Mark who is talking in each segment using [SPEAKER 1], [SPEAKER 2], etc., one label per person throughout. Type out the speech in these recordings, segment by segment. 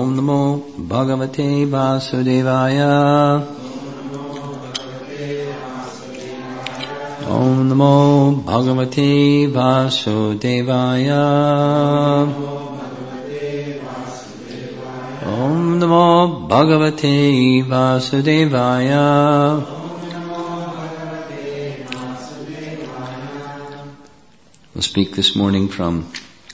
[SPEAKER 1] Om Namo Bhagavate Vasudevaya. Om Namo Bhagavate Vasudevaya. Om Namo Bhagavate Vasudevaya. We'll speak this morning from,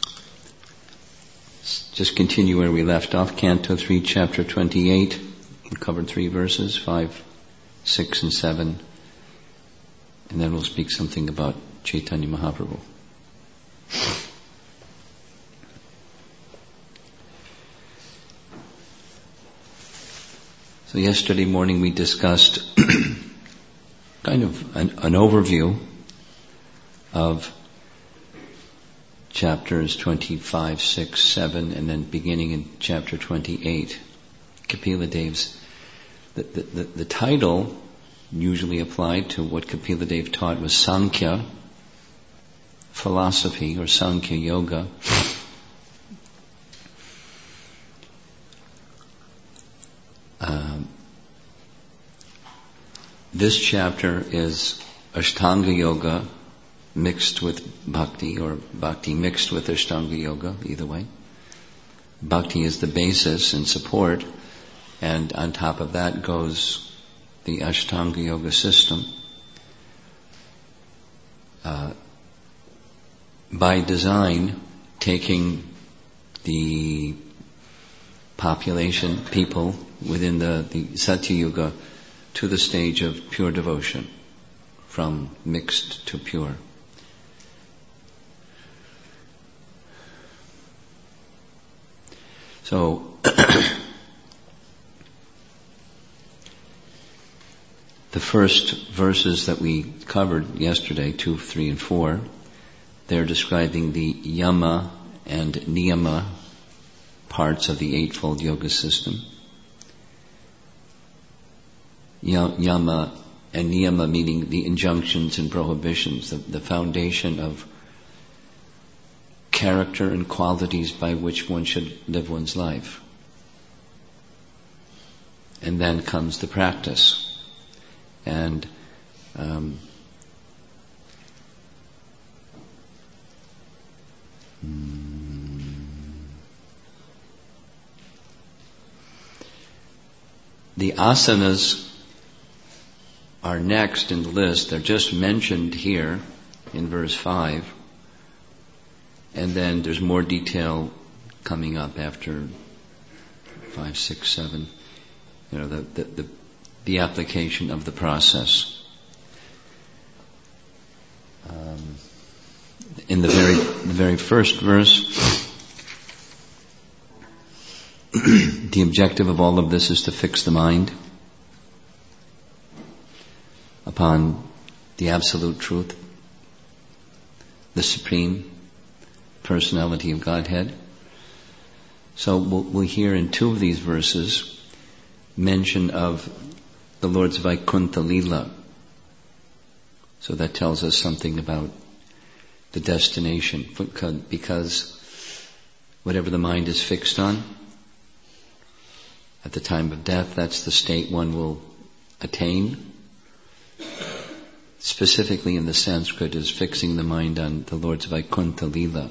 [SPEAKER 1] just continue where we left off, Canto 3, Chapter 28. We covered 3 verses, 5, 6, and 7. And then we'll speak something about Chaitanya Mahaprabhu. So yesterday morning we discussed kind of an overview of chapters 25, 6, 7, and then beginning in chapter 28. Kapila Dev's, the title usually applied to what Kapila Dev taught was Sankhya philosophy or Sankhya yoga. This chapter is Ashtanga yoga mixed with bhakti, or bhakti mixed with Ashtanga yoga, either way. Bhakti is the basis and support, and on top of that goes the Ashtanga yoga system. By design, taking the population, people within the Satya Yuga to the stage of pure devotion, from mixed to pure. So, the first verses that we covered yesterday, 2, 3, and 4, they're describing the yama and niyama parts of the Eightfold Yoga system. Yama and niyama meaning the injunctions and prohibitions, the foundation of character and qualities by which one should live one's life. And then comes the practice. And the asanas are next in the list. They're just mentioned here in verse 5. And then there's more detail coming up after 5, 6, 7. You know, the application of the process. In the very first verse, the objective of all of this is to fix the mind upon the absolute truth, the supreme personality of Godhead. So we'll hear in 2 of these verses mention of the Lord's Vaikuntha Lila. So that tells us something about the destination, because whatever the mind is fixed on, at the time of death, that's the state one will attain. Specifically in the Sanskrit is fixing the mind on the Lord's Vaikuntha Lila.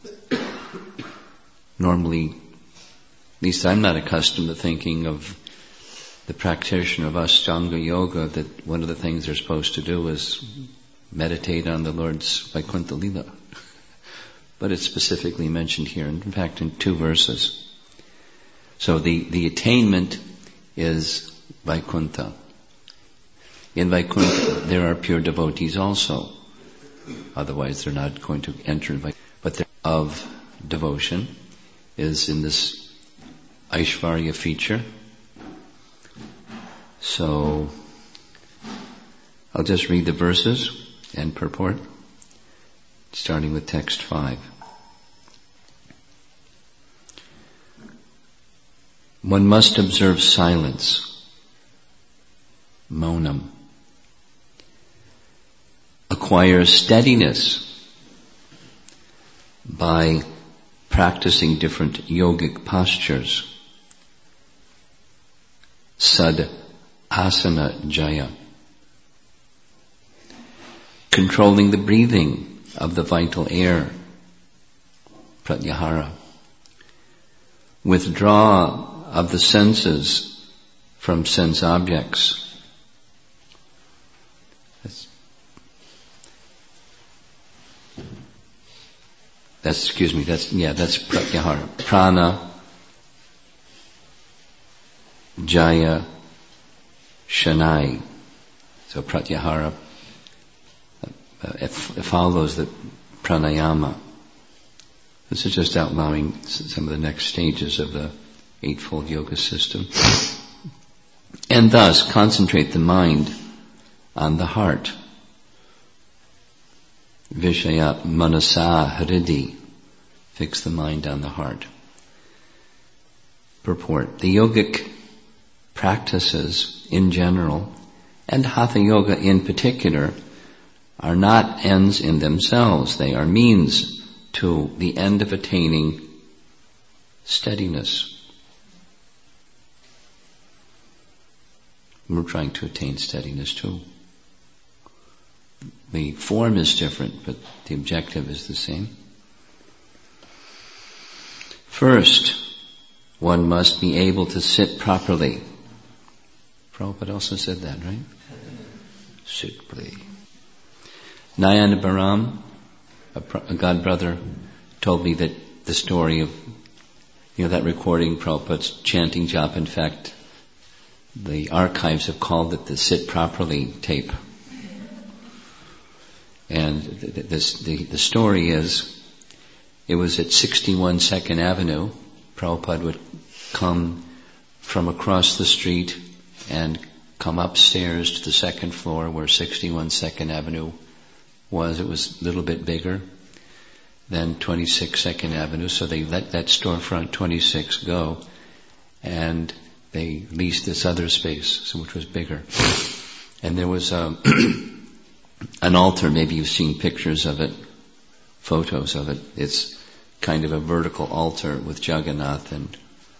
[SPEAKER 1] Normally, at least I'm not accustomed to thinking of the practitioner of Ashtanga Yoga that one of the things they're supposed to do is meditate on the Lord's Vaikuntha Lila. But it's specifically mentioned here, in fact in 2 verses. So the attainment is Vaikuntha. In Vaikuntha there are pure devotees also. Otherwise they're not going to enter Vaikuntha. But the of devotion is in this Aishvarya feature. So I'll just read the verses and purport, starting with text 5. One must observe silence, monam, acquire steadiness by practicing different yogic postures Sad asana jaya. Controlling the breathing of the vital air, pratyahara. Withdraw of the senses from sense objects. That's pratyahara. Prana, jaya, shanai. So pratyahara it follows the pranayama. This is just outlining some of the next stages of the Eightfold Yoga system. And thus concentrate the mind on the heart. Vishaya manasa hridi. Fix the mind on the heart. Purport. The yogic practices in general, and Hatha Yoga in particular, are not ends in themselves. They are means to the end of attaining steadiness. We're trying to attain steadiness too. The form is different, but the objective is the same. First, one must be able to sit properly. Prabhupada also said that, right? Sit, please. Nayana Baram, a god brother, told me that the story of, that recording Prabhupada's chanting japa. In fact, the archives have called it the Sit Properly tape. And the story is, it was at 61 2nd Avenue. Prabhupada would come from across the street and come upstairs to the second floor where 61 2nd Avenue was. It was a little bit bigger than 26 2nd Avenue, so they let that storefront 26 go, and they leased this other space, which was bigger. And there was an altar, maybe you've seen pictures of it, photos of it. It's kind of a vertical altar with Jagannath and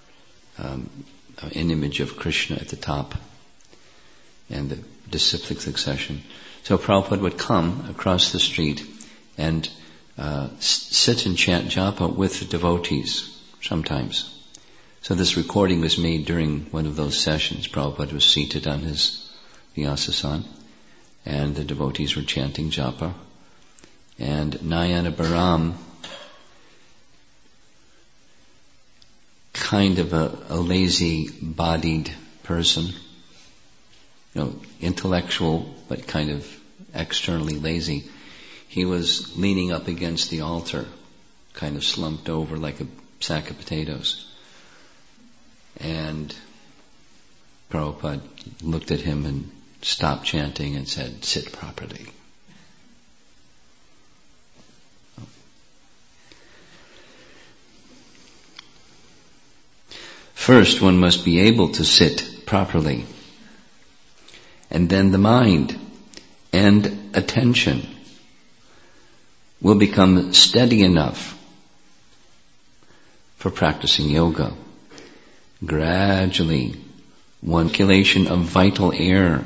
[SPEAKER 1] an image of Krishna at the top, and the disciplic succession. So Prabhupada would come across the street and sit and chant japa with the devotees sometimes. So this recording was made during one of those sessions. Prabhupada was seated on his vyasasana, and the devotees were chanting japa. And Nayana Baram, kind of a lazy-bodied person, intellectual but kind of externally lazy. He was leaning up against the altar, kind of slumped over like a sack of potatoes. And Prabhupada looked at him and stopped chanting and said, "Sit properly." First, one must be able to sit properly. And then the mind and attention will become steady enough for practicing yoga. Gradually, one circulation of vital air,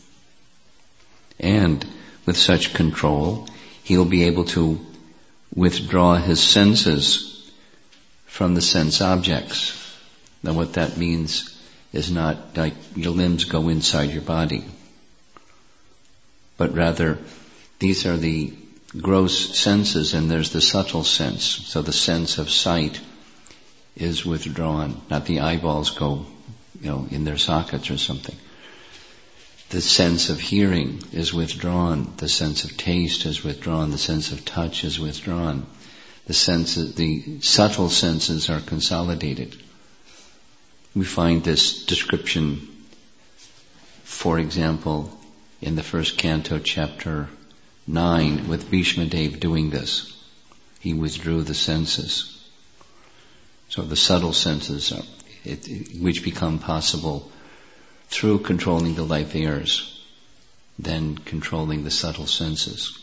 [SPEAKER 1] and with such control, he'll be able to withdraw his senses from the sense objects. Now what that means is not like your limbs go inside your body, but rather these are the gross senses and there's the subtle sense. So the sense of sight is withdrawn, not the eyeballs go, in their sockets or something. The sense of hearing is withdrawn, the sense of taste is withdrawn, the sense of touch is withdrawn. The subtle senses are consolidated. We find this description, for example, in the first canto, chapter 9, with Bhishma Dev doing this. He withdrew the senses. So the subtle senses, which become possible through controlling the life airs, then controlling the subtle senses.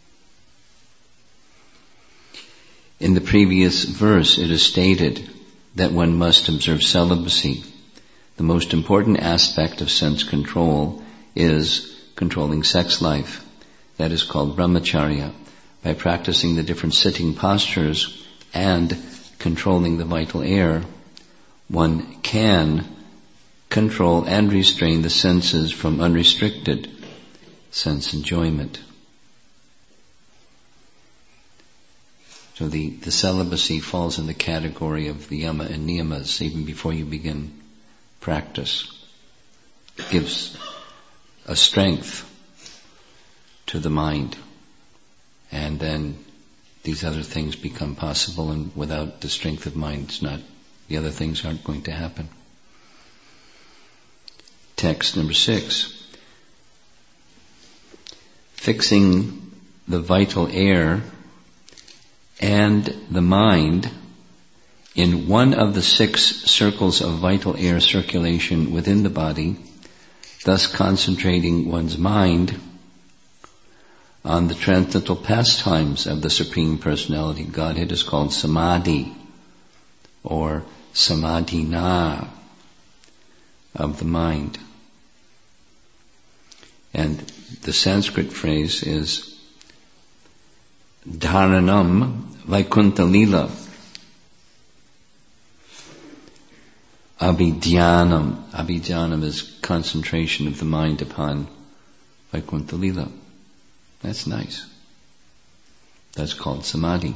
[SPEAKER 1] In the previous verse, it is stated that one must observe celibacy. The most important aspect of sense control is controlling sex life. That is called brahmacharya. By practicing the different sitting postures and controlling the vital air, one can control and restrain the senses from unrestricted sense enjoyment. So the celibacy falls in the category of the yama and niyamas even before you begin practice. It gives a strength to the mind, and then these other things become possible, and without the strength of mind, the other things aren't going to happen. Text number 6. Fixing the vital air and the mind in one of the 6 circles of vital air circulation within the body, thus concentrating one's mind on the transcendental pastimes of the Supreme Personality of Godhead, is called samadhi, or samadhina, of the mind. And the Sanskrit phrase is dharanam vaikuntha lila, abhidhyanam. Abhidhyanam is concentration of the mind upon vaikuntha lila. That's nice. That's called samadhi.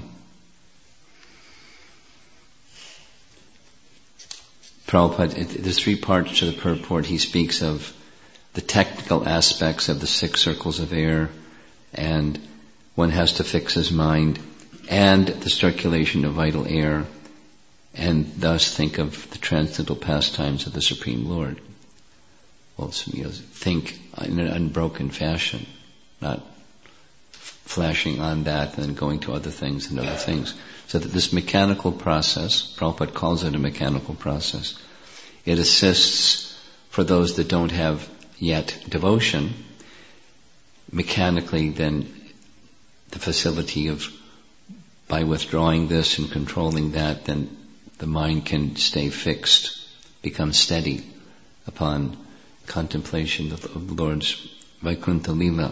[SPEAKER 1] Prabhupada, there's 3 parts to the purport. He speaks of the technical aspects of the 6 circles of air, and one has to fix his mind, and the circulation of vital air, and thus think of the transcendental pastimes of the Supreme Lord. Well, think in an unbroken fashion, not flashing on that and then going to other things and other things. So that this mechanical process, Prabhupada calls it a mechanical process, it assists for those that don't have yet devotion, mechanically then the facility of, by withdrawing this and controlling that, then the mind can stay fixed, become steady upon contemplation of the Lord's Vaikuntha Lila.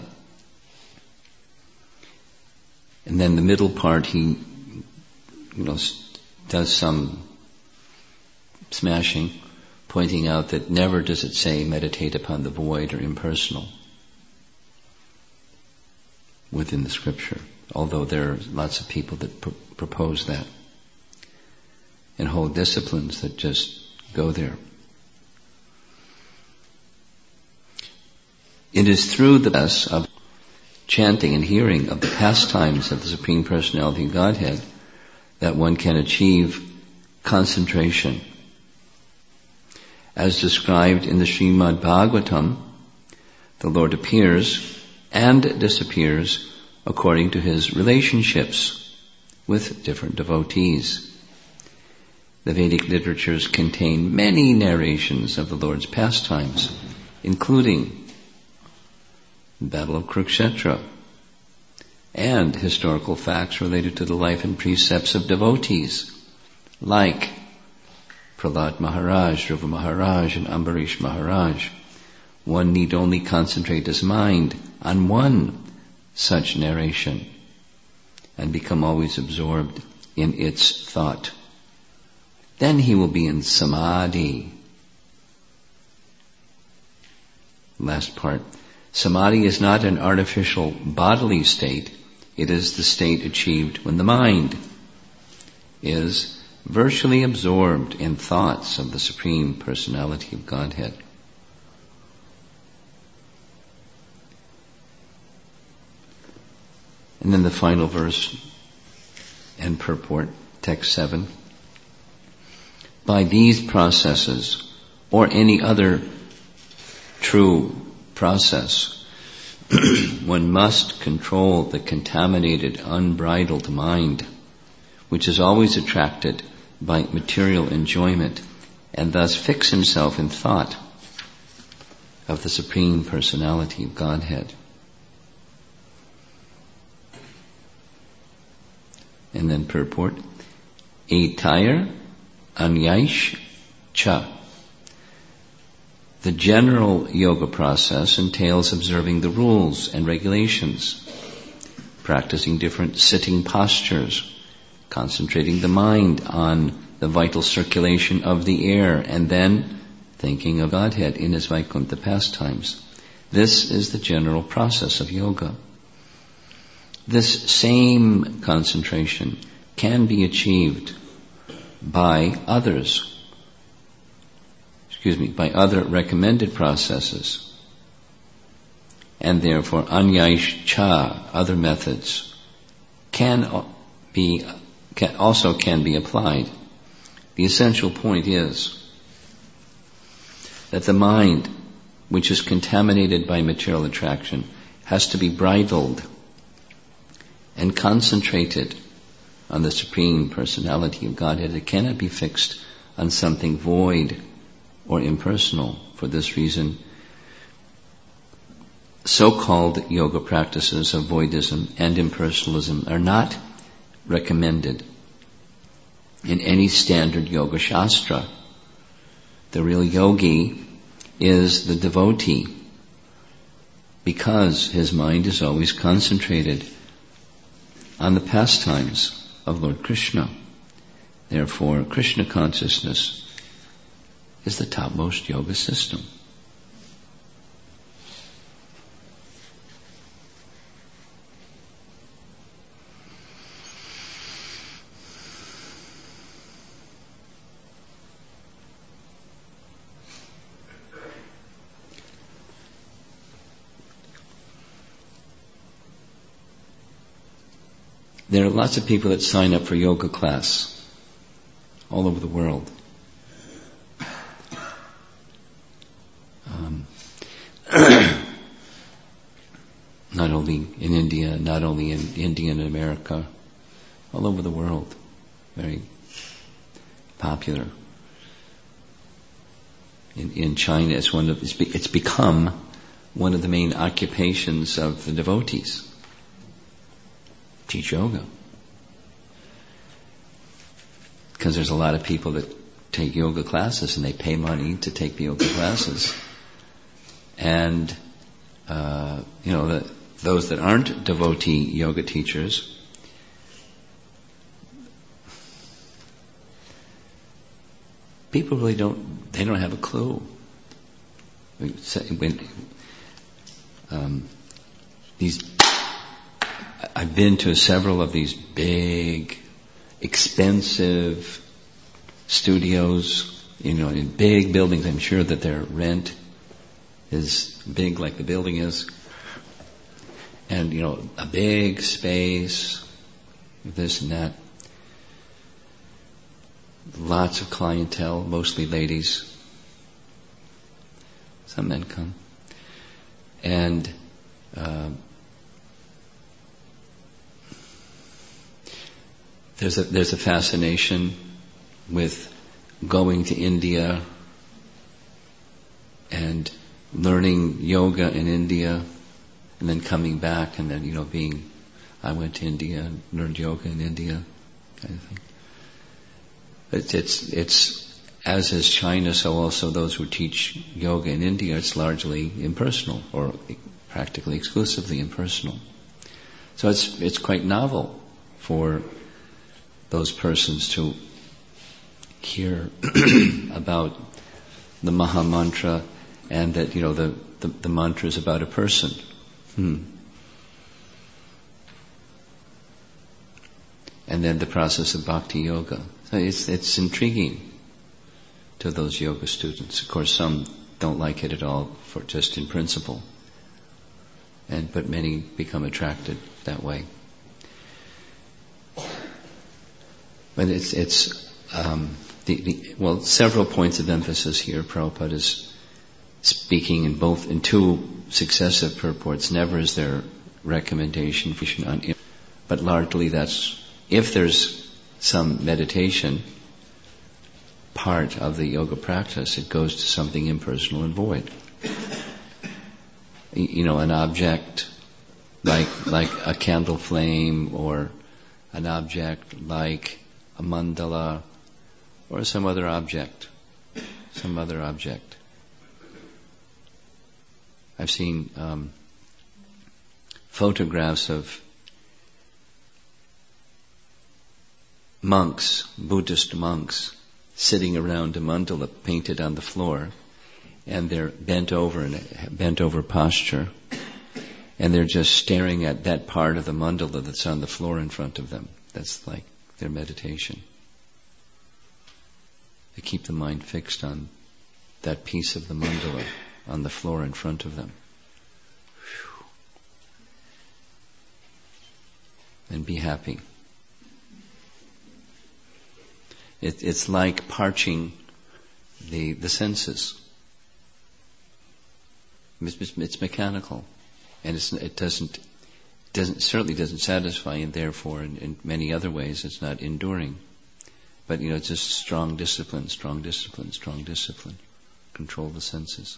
[SPEAKER 1] And then the middle part, he does some smashing, pointing out that never does it say meditate upon the void or impersonal within the scripture, although there are lots of people that propose that, and whole disciplines that just go there. It is through the process of chanting and hearing of the pastimes of the Supreme Personality of Godhead that one can achieve concentration. As described in the Srimad Bhagavatam, the Lord appears and disappears according to his relationships with different devotees. The Vedic literatures contain many narrations of the Lord's pastimes, including the Battle of Kurukshetra, and historical facts related to the life and precepts of devotees, like Prahlad Maharaj, Dhruva Maharaj, and Ambarish Maharaj. One need only concentrate his mind on one such narration and become always absorbed in its thought. Then he will be in samadhi. Last part. Samadhi is not an artificial bodily state. It is the state achieved when the mind is virtually absorbed in thoughts of the Supreme Personality of Godhead. And then the final verse and purport, text 7. By these processes, or any other true process, one must control the contaminated, unbridled mind, which is always attracted by material enjoyment, and thus fix himself in thought of the Supreme Personality of Godhead. And then purport, a tire Anyaish cha. The general yoga process entails observing the rules and regulations, practicing different sitting postures, concentrating the mind on the vital circulation of the air, and then thinking of Godhead in His Vaikuntha pastimes. This is the general process of yoga. This same concentration can be achieved by other recommended processes. And therefore, anyaish cha, other methods, can be applied. The essential point is that the mind, which is contaminated by material attraction, has to be bridled and concentrated on the Supreme Personality of Godhead. It cannot be fixed on something void or impersonal. For this reason, so-called yoga practices of voidism and impersonalism are not recommended in any standard yoga shastra. The real yogi is the devotee, because his mind is always concentrated on the pastimes of Lord Krishna. Therefore, Krishna consciousness is the topmost yoga system. There are lots of people that sign up for yoga class all over the world. Not only in India, not only in India and America, all over the world. Very popular. In China, it's become one of the main occupations of the devotees. Teach yoga. Because there's a lot of people that take yoga classes and they pay money to take the yoga classes. And, those that aren't devotee yoga teachers, people really don't have a clue. I've been to several of these big, expensive studios, in big buildings. I'm sure that their rent is big like the building is. And, a big space, this and that. Lots of clientele, mostly ladies. Some men come. And there's a fascination with going to India and learning yoga in India, and then coming back, and then I went to India and learned yoga in India, kind of thing. It's as is China, so also those who teach yoga in India, it's largely impersonal, or practically exclusively impersonal. So it's quite novel for those persons to hear about the Maha Mantra, and that the mantra is about a person. And then the process of bhakti yoga. So it's intriguing to those yoga students. Of course, some don't like it at all, for just in principle, but many become attracted that way. But several points of emphasis here. Prabhupada is speaking in two successive purports. Never is there recommendation on it, but largely that's if there's some meditation part of the yoga practice, it goes to something impersonal and void. An object like a candle flame, or an object like a mandala, or some other object. I've seen photographs of monks, Buddhist monks, sitting around a mandala painted on the floor, and they're bent over in a bent over posture, and they're just staring at that part of the mandala that's on the floor in front of them. That's like their meditation. They keep the mind fixed on that piece of the mandala on the floor in front of them. And be happy. It's like parching the senses. It's mechanical, and it certainly doesn't satisfy, and therefore, in many other ways, it's not enduring. But it's just strong discipline. Control the senses.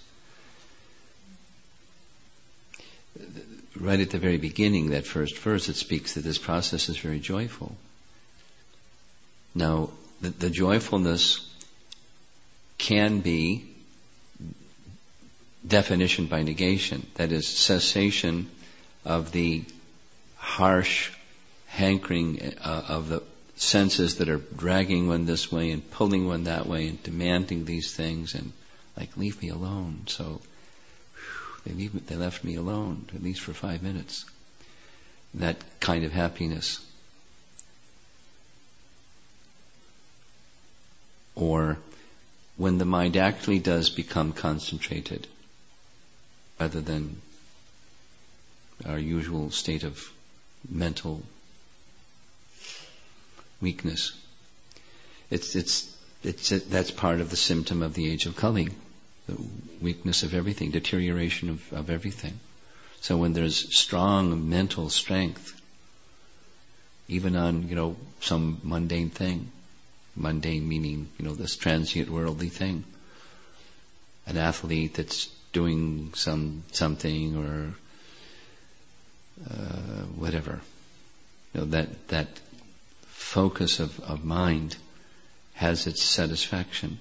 [SPEAKER 1] Right at the very beginning, that first verse, it speaks that this process is very joyful. Now, the joyfulness can be definition by negation. That is, cessation of the harsh hankering of the senses that are dragging one this way and pulling one that way and demanding these things and leave me alone. So they left me alone, at least for 5 minutes. That kind of happiness. Or when the mind actually does become concentrated, rather than our usual state of mental weakness. That's part of the symptom of the age of Kali, the weakness of everything, deterioration of everything. So when there's strong mental strength, even on some mundane thing, mundane meaning this transient worldly thing, an athlete that's doing something or whatever, that focus of mind has its satisfaction.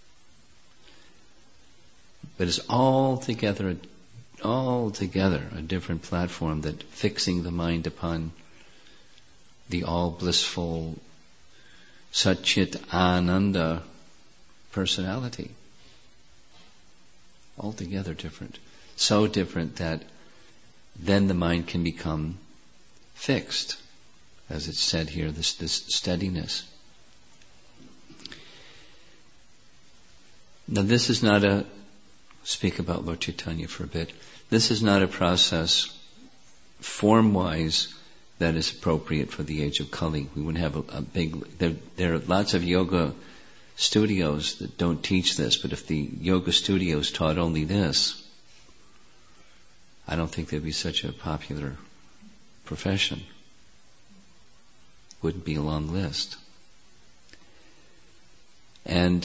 [SPEAKER 1] But it's altogether a different platform, that fixing the mind upon the all blissful Satchit Ananda personality. Altogether different. So different that then the mind can become fixed, as it's said here, this steadiness. Now this is not speak about Lord Chaitanya for a bit. This is not a process form-wise that is appropriate for the age of Kali. We wouldn't have a big... There are lots of yoga studios that don't teach this, but if the yoga studios taught only this, I don't think there'd be such a popular profession. Wouldn't be a long list. And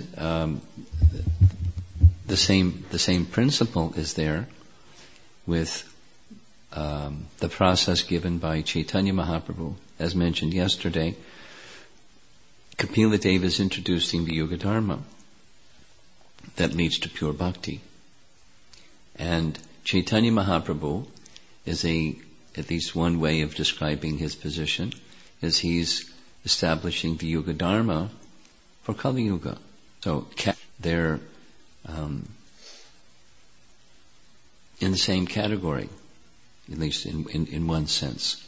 [SPEAKER 1] the same principle is there with the process given by Chaitanya Mahaprabhu. As mentioned yesterday, Kapila Deva is introducing the Yoga Dharma that leads to pure bhakti. And Chaitanya Mahaprabhu is at least one way of describing his position, is he's establishing the Yoga Dharma for Kali Yuga. So they're in the same category, at least in one sense.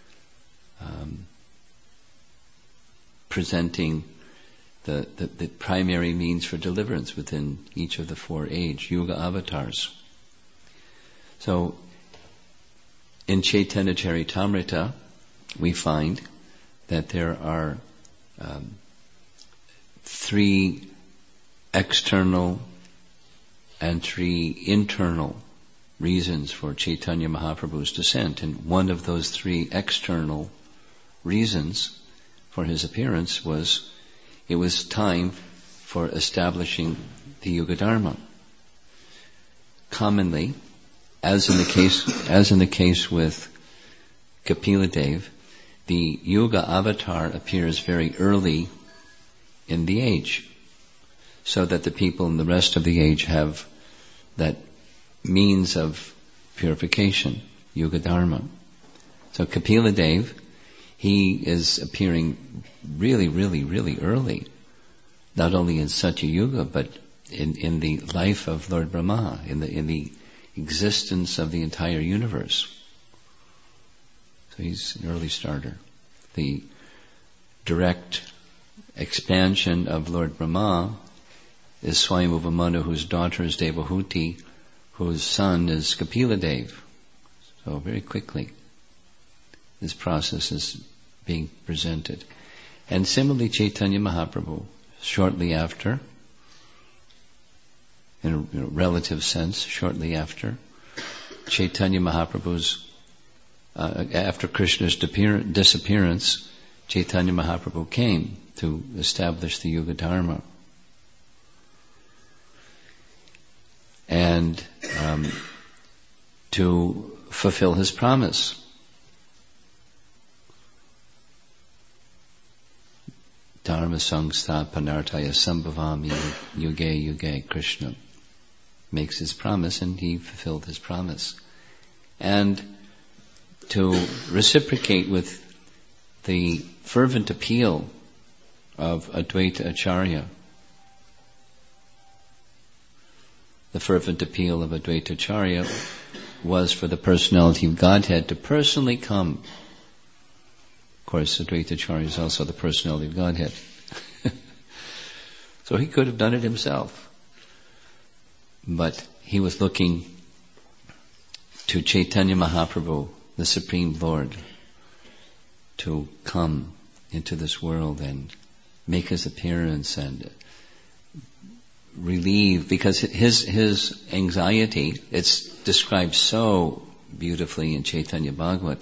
[SPEAKER 1] Presenting the primary means for deliverance within each of the 4 age Yuga avatars. So, in Chaitanya Charitamrita, we find that there are 3 external and 3 internal reasons for Chaitanya Mahaprabhu's descent. And one of those 3 external reasons for his appearance was, it was time for establishing the Yoga Dharma. Commonly, as in the case with Kapila Deva, the Yoga avatar appears very early in the age, so that the people in the rest of the age have that means of purification, Yuga Dharma. So Kapila Dev, he is appearing really, really, really early, not only in Satya Yuga, but in the life of Lord Brahma, in the existence of the entire universe. So he's an early starter. The direct expansion of Lord Brahma is Swayambhuva Manu, whose daughter is Devahuti, whose son is Kapila Dev. So very quickly, this process is being presented. And similarly, Chaitanya Mahaprabhu, shortly after, in a relative sense, shortly after, Chaitanya Mahaprabhu's, after Krishna's disappearance, Chaitanya Mahaprabhu came to establish the Yuga Dharma. And to fulfill his promise. Dharma Sangsthapanartaya Sambhavami Yuge Yuge. Krishna makes his promise, and he fulfilled his promise. And to reciprocate with the fervent appeal of Advaita Acharya, the fervent appeal of Advaita Acharya was for the personality of Godhead to personally come. Of course, Advaita Acharya is also the personality of Godhead. So he could have done it himself. But he was looking to Chaitanya Mahaprabhu, the Supreme Lord, to come into this world and make his appearance and relieve, because his anxiety, it's described so beautifully in Chaitanya Bhagavat,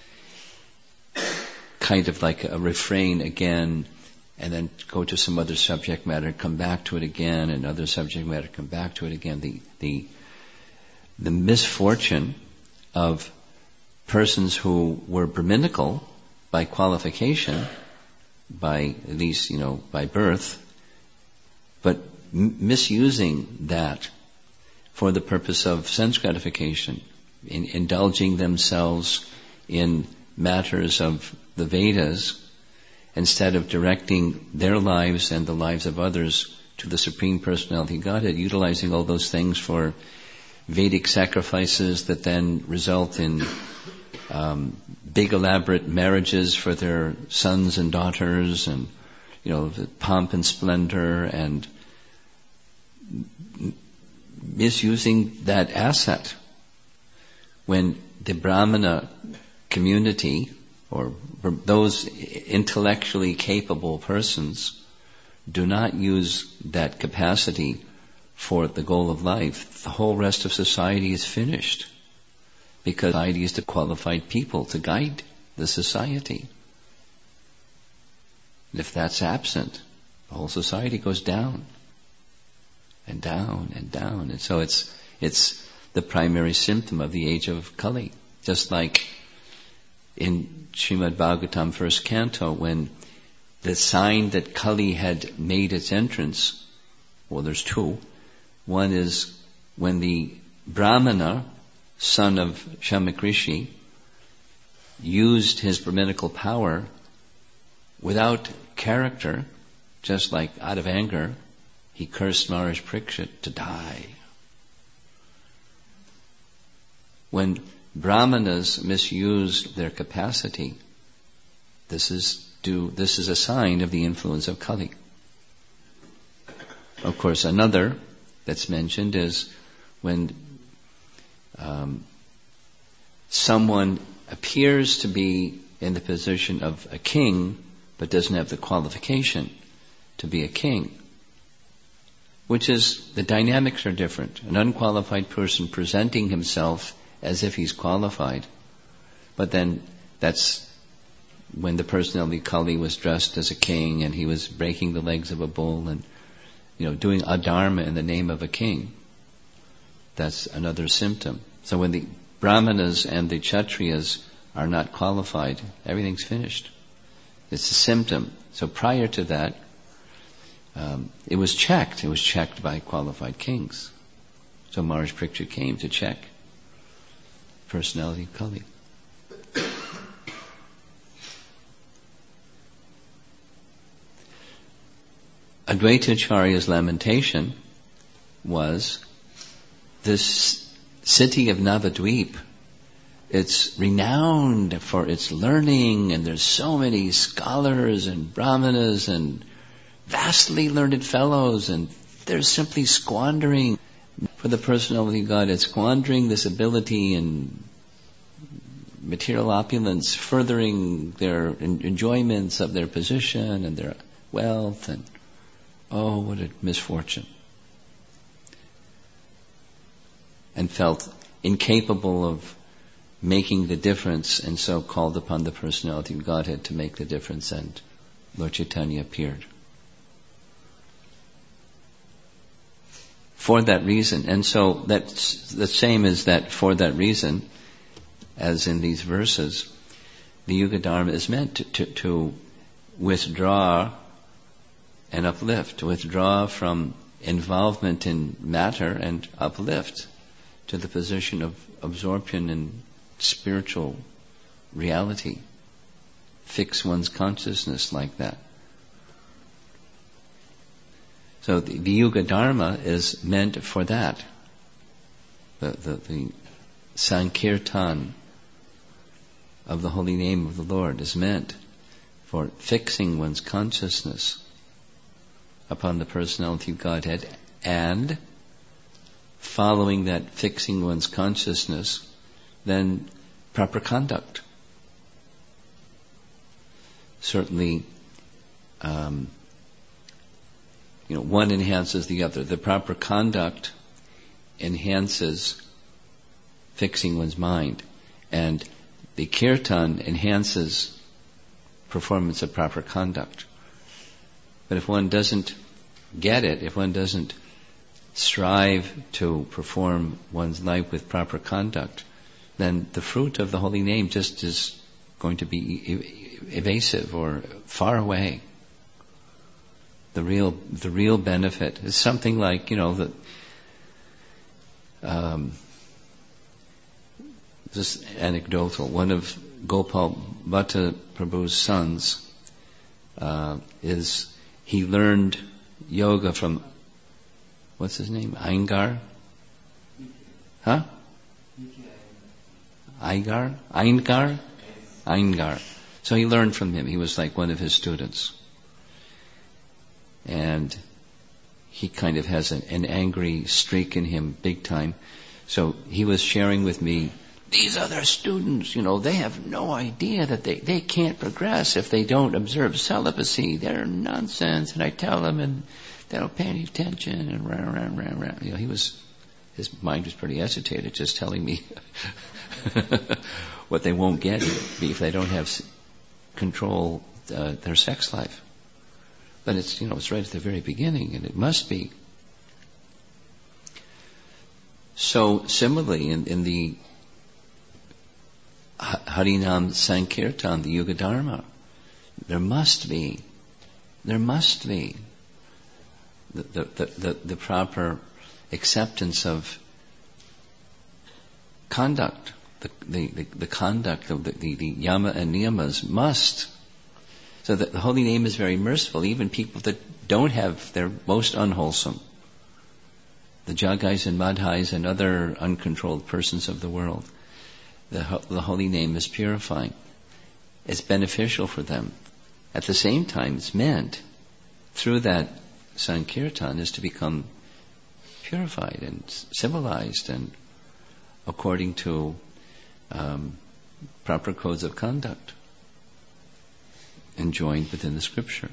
[SPEAKER 1] kind of like a refrain again, and then go to some other subject matter, come back to it again, and other subject matter, come back to it again. The misfortune of persons who were Brahminical by qualification, by at least, by birth, but misusing that for the purpose of sense gratification, indulging themselves in matters of the Vedas, instead of directing their lives and the lives of others to the Supreme Personality of Godhead, utilizing all those things for Vedic sacrifices that then result in big elaborate marriages for their sons and daughters, and the pomp and splendor, and misusing that asset, when the Brahmana community, or those intellectually capable persons, do not use that capacity for the goal of life, the whole rest of society is finished, because society is the qualified people to guide the society. And if that's absent, the whole society goes down and down and down. And so it's the primary symptom of the age of Kali. Just like in Srimad Bhagavatam, first canto, when the sign that Kali had made its entrance, well, there's two. One is when the Brahmana, son of Shamak Rishi, used his Brahminical power without character, just like out of anger, he cursed Maharaj Parikshit to die. When Brahmanas misused their capacity, this is a sign of the influence of Kali. Of course, another that's mentioned is when someone appears to be in the position of a king, but doesn't have the qualification to be a king. Which is, the dynamics are different. An unqualified person presenting himself as if he's qualified, but then that's when the personality Kali was dressed as a king and he was breaking the legs of a bull and doing adharma in the name of a king. That's another symptom. So when the Brahmanas and the Kshatriyas are not qualified, everything's finished. It's a symptom. So prior to that, it was checked. It was checked by qualified kings. So Maharaj Parikshit came to check personality of Kali. Advaita Acharya's lamentation was, this city of Navadvip, it's renowned for its learning, and there's so many scholars and brahmanas and vastly learned fellows, and they're simply squandering for the personality of God. It's squandering this ability and material opulence, furthering their enjoyments of their position and their wealth, and oh, what a misfortune. And felt incapable of making the difference, and so called upon the personality of Godhead to make the difference, and Lord Chaitanya appeared. For that reason, and so that's the same as that, for that reason, as in these verses, the Yuga Dharma is meant to withdraw and uplift, to withdraw from involvement in matter and uplift to the position of absorption in spiritual reality. Fix one's consciousness like that. So the Yuga Dharma is meant for that. The Sankirtan of the holy name of the Lord is meant for fixing one's consciousness upon the personality of Godhead, and following that fixing one's consciousness, then proper conduct. Certainly, one enhances the other. The proper conduct enhances fixing one's mind, and the kirtan enhances performance of proper conduct. But if one doesn't get it, if one doesn't strive to perform one's life with proper conduct, then the fruit of the holy name just is going to be evasive or far away. The real benefit is something like, just anecdotal. One of Gopal Bhatta Prabhu's sons he learned yoga from, what's his name? Iyengar? Huh? Iyengar? So he learned from him. He was like one of his students. And he kind of has an angry streak in him, big time. So he was sharing with me, these other students, they have no idea that they can't progress if they don't observe celibacy. They're nonsense. And I tell them, and they don't pay any attention, and rah. His mind was pretty agitated, just telling me what they won't get if they don't have control their sex life. But it's right at the very beginning, and it must be. So similarly, in the Harinam Sankirtan, the Yuga Dharma, there must be the proper acceptance of conduct. The conduct of the yama and niyamas must. So that the holy name is very merciful. Even people that don't have, they're most unwholesome. The Jagais and Madhais and other uncontrolled persons of the world. The holy name is purifying. It's beneficial for them. At the same time, it's meant, through that Sankirtan, is to become purified and civilized and according to proper codes of conduct enjoined within the scripture.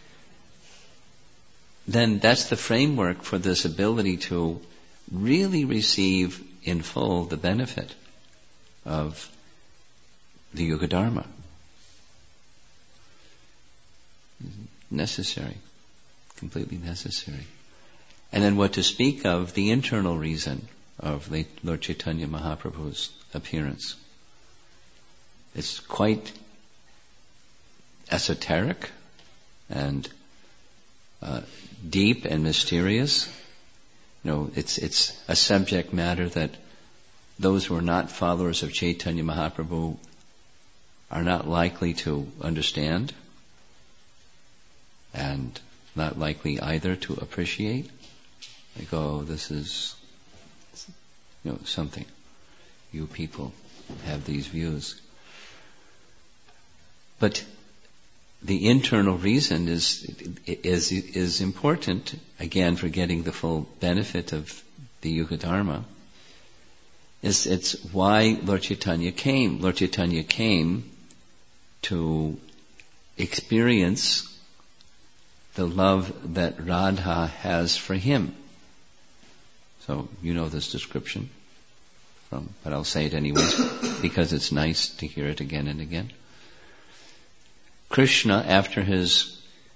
[SPEAKER 1] Then that's the framework for this ability to really receive in full the benefit of the Yuga Dharma. Necessary. Completely necessary. And then what to speak of the internal reason of Lord Chaitanya Mahaprabhu's appearance. It's quite esoteric and deep and mysterious. It's a subject matter that those who are not followers of Chaitanya Mahaprabhu are not likely to understand, and not likely either to appreciate. They go, this is, something. You people have these views. But the internal reason is important, again, for getting the full benefit of the Yuga Dharma. It's why Lord Chaitanya came. Lord Chaitanya came to experience the love that Radha has for him. So you know this description, but I'll say it anyways because it's nice to hear it again and again. Krishna, after his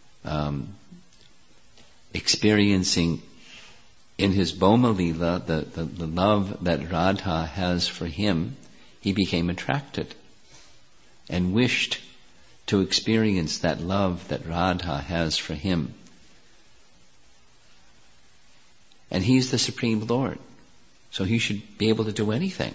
[SPEAKER 1] experiencing in his Bhoma Lila the love that Radha has for him, he became attracted and wished to experience that love that Radha has for him. And he's the Supreme Lord, so he should be able to do anything.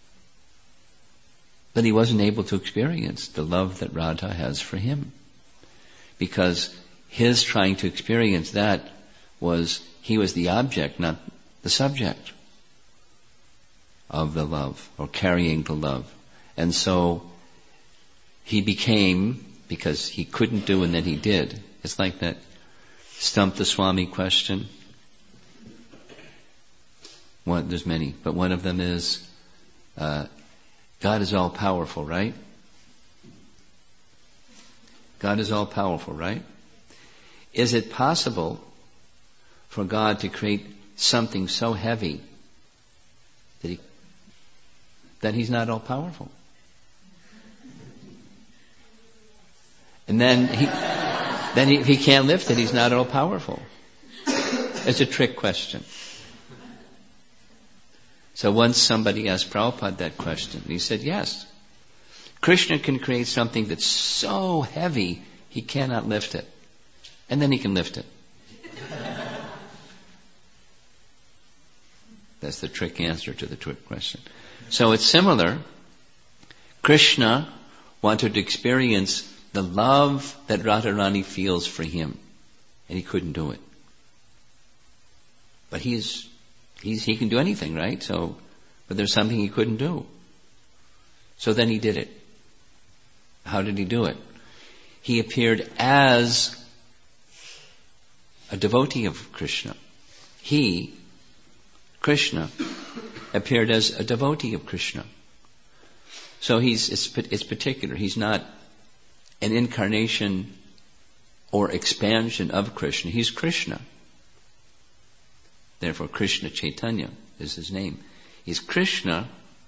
[SPEAKER 1] But he wasn't able to experience the love that Radha has for him, because his trying to experience that he was the object, not the subject of the love, or carrying the love. And so he became, because he couldn't do and then he did. It's like that Stump the Swami question. There's many, but one of them is, God is all powerful, right? God is all powerful, right? Is it possible for God to create something so heavy that he's not all powerful? And then if he can't lift it, he's not all powerful. It's a trick question. So once somebody asked Prabhupada that question, he said, yes, Krishna can create something that's so heavy he cannot lift it. And then he can lift it. That's the trick answer to the trick question. So it's similar. Krishna wanted to experience the love that Radharani feels for him, and he couldn't do it. But he can do anything, right? But there's something he couldn't do. So then he did it. How did he do it? He appeared as a devotee of Krishna. Krishna, appeared as a devotee of Krishna. So it's particular. He's not an incarnation or expansion of Krishna. He's Krishna. Therefore, Krishna Chaitanya is his name. He's Krishna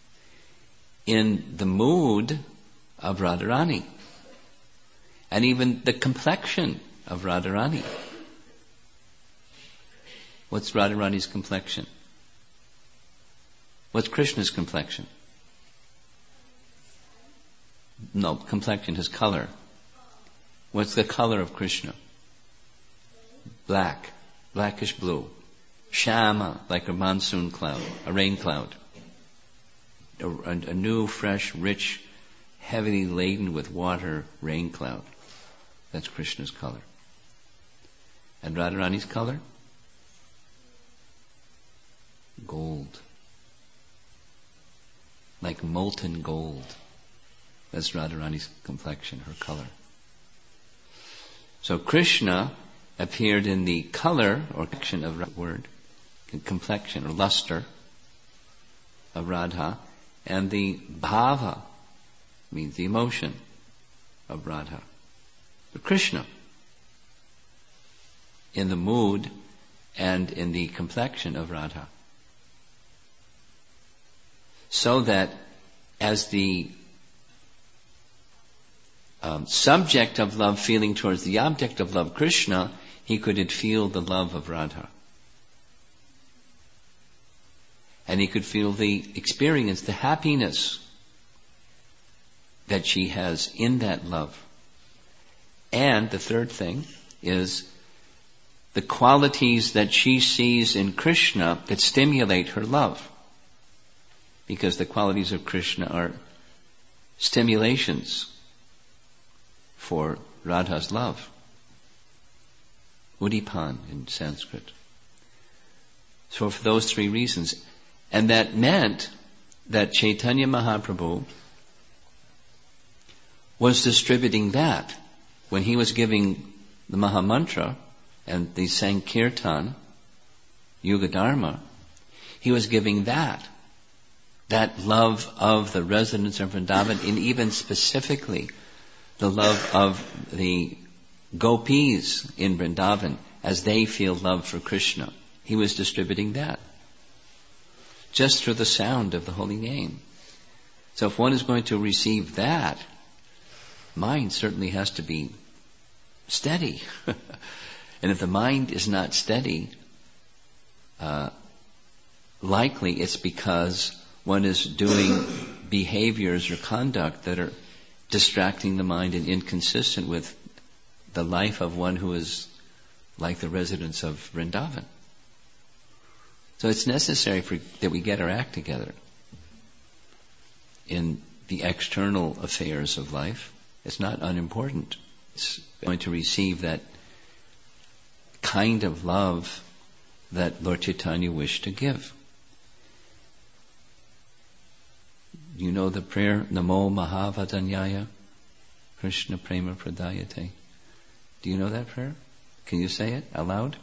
[SPEAKER 1] in the mood of Radharani, and even the complexion of Radharani. What's Radharani's complexion? What's Krishna's complexion? No, complexion, his color. What's the color of Krishna? Black, blackish blue. Shama, like a monsoon cloud, a rain cloud. A new, fresh, rich, heavily laden with water rain cloud. That's Krishna's color. And Radharani's color? Gold. Like molten gold. That's Radharani's complexion, her color. So Krishna appeared in the color or complexion of that word, complexion or luster of Radha, and the bhava means the emotion of Radha. But Krishna, in the mood and in the complexion of Radha. So that as the subject of love feeling towards the object of love, Krishna, he could feel the love of Radha. And he could feel experience the happiness that she has in that love. And the third thing is the qualities that she sees in Krishna that stimulate her love. Because the qualities of Krishna are stimulations for Radha's love. Udipan in Sanskrit. So for those three reasons. And that meant that Chaitanya Mahaprabhu was distributing that. When he was giving the Mahamantra and the Sankirtan, Yuga Dharma, he was giving that love of the residents of Vrindavan, and even specifically the love of the gopis in Vrindavan as they feel love for Krishna. He was distributing that just through the sound of the holy name. So if one is going to receive that, mind certainly has to be steady. And if the mind is not steady, likely it's because one is doing behaviors or conduct that are distracting the mind and inconsistent with the life of one who is like the residents of Vrindavan. So it's necessary that we get our act together in the external affairs of life. It's not unimportant. It's going to receive that kind of love that Lord Chaitanya wished to give. You know the prayer, Namo Mahavadanyaya, Krishna Prema Pradayate. Do you know that prayer? Can you say it aloud?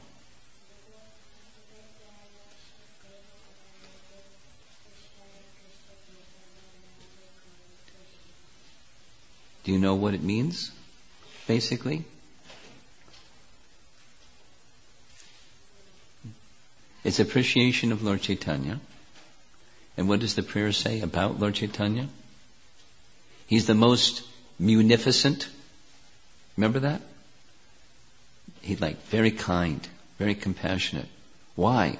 [SPEAKER 1] Do you know what it means, basically? It's appreciation of Lord Chaitanya. And what does the prayer say about Lord Chaitanya? He's the most munificent. Remember that? He's like very kind, very compassionate. Why?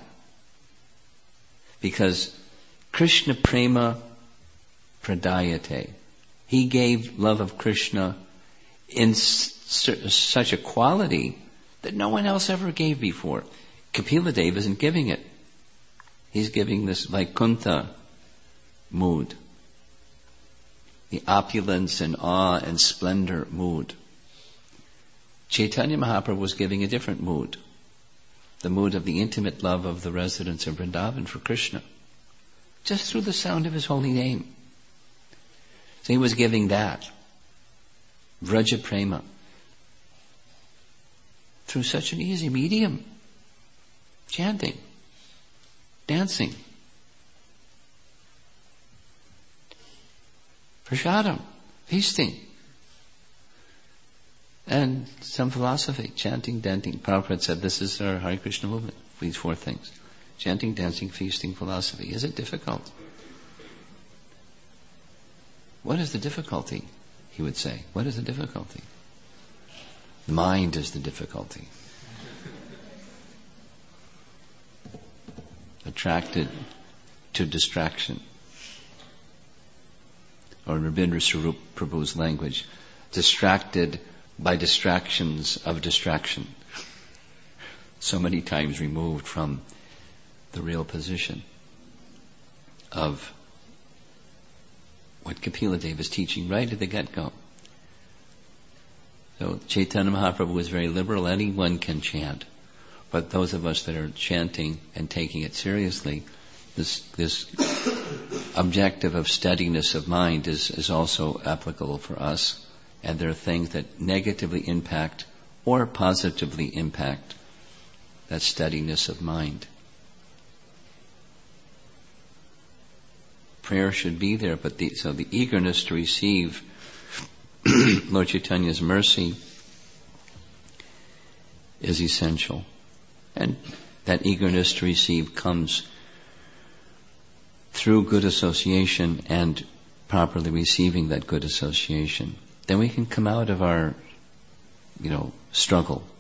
[SPEAKER 1] Because Krishna Prema Pradayate. He gave love of Krishna in such a quality that no one else ever gave before. Kapila Dev isn't giving it. He's giving this Vaikuntha mood. The opulence and awe and splendor mood. Chaitanya Mahaprabhu was giving a different mood. The mood of the intimate love of the residents of Vrindavan for Krishna. Just through the sound of his holy name. So he was giving that. Vraja Prema. Through such an easy medium. Chanting. Dancing. Prasadam. Feasting. And some philosophy. Chanting, dancing. Prabhupada said this is our Hare Krishna movement. These four things. Chanting, dancing, feasting, philosophy. Is it difficult? What is the difficulty? He would say. What is the difficulty? The mind is the difficulty. Attracted to distraction. Or in Rabindra Swarup Prabhu's language, distracted by distractions of distraction. So many times removed from the real position of what Kapila Dev is teaching right at the get-go. So Chaitanya Mahaprabhu was very liberal. Anyone can chant. But those of us that are chanting and taking it seriously, this objective of steadiness of mind is also applicable for us. And there are things that negatively impact or positively impact that steadiness of mind. Prayer should be there, but so the eagerness to receive Lord Chaitanya's mercy is essential. And that eagerness to receive comes through good association and properly receiving that good association. Then we can come out of our, struggle.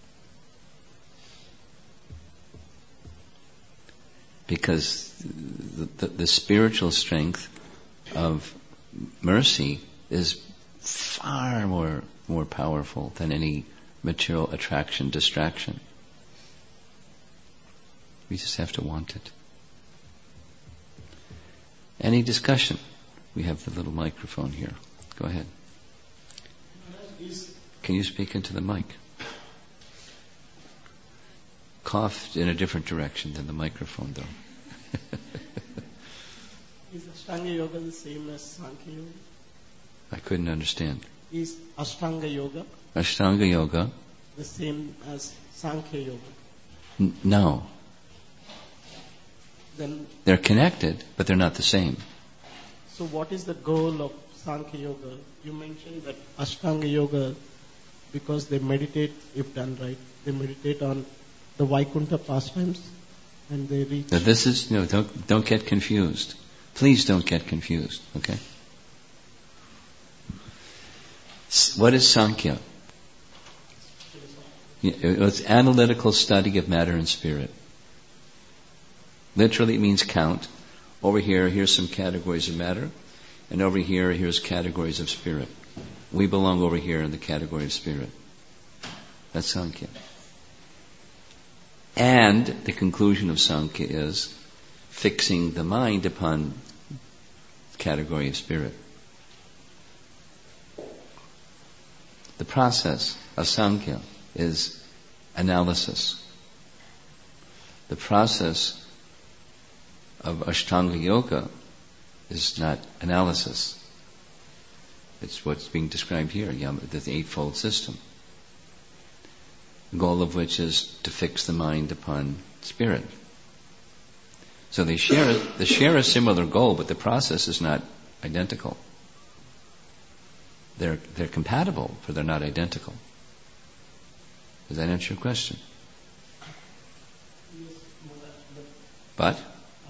[SPEAKER 1] Because the spiritual strength of mercy is far more powerful than any material attraction, distraction. We just have to want it. Any discussion? We have the little microphone here. Go ahead. Can you speak into the mic? Cough in a different direction than the microphone, though.
[SPEAKER 2] Is Ashtanga Yoga the same as Sankhya Yoga?
[SPEAKER 1] I couldn't understand.
[SPEAKER 2] Is Ashtanga Yoga
[SPEAKER 1] Ashtanga Yoga?
[SPEAKER 2] the same as Sankhya Yoga?
[SPEAKER 1] No.
[SPEAKER 2] Then,
[SPEAKER 1] They're connected, but they're not the same.
[SPEAKER 2] so what is the goal of Sankhya Yoga? You mentioned that Ashtanga Yoga, because they meditate, if done right, they meditate on the Vaikuntha pastimes, and they reach.
[SPEAKER 1] Now this is, don't get confused. Please don't get confused, okay? What is Sankhya? It's analytical study of matter and spirit. Literally it means count. Over here, here's some categories of matter, and over here, here's categories of spirit. We belong over here in the category of spirit. That's Sankhya. And the conclusion of Sankhya is fixing the mind upon the category of spirit. The process of Sankhya is analysis. The process of Ashtanga Yoga is not analysis. It's what's being described here, the Eightfold System. The goal of which is to fix the mind upon spirit. So they share a similar goal, but the process is not identical. They're compatible, but they're not identical. Does that answer your question? But?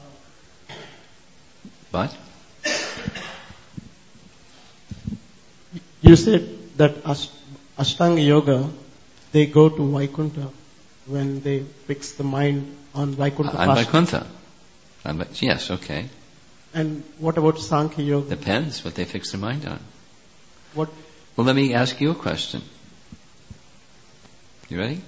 [SPEAKER 2] You said that Ashtanga Yoga, they go to Vaikuntha when they fix the mind on Vaikuntha.
[SPEAKER 1] On Vaikuntha. Yes, okay.
[SPEAKER 2] And what about Sankhya Yoga?
[SPEAKER 1] Depends what they fix their mind on.
[SPEAKER 2] What?
[SPEAKER 1] Well, let me ask you a question. You ready?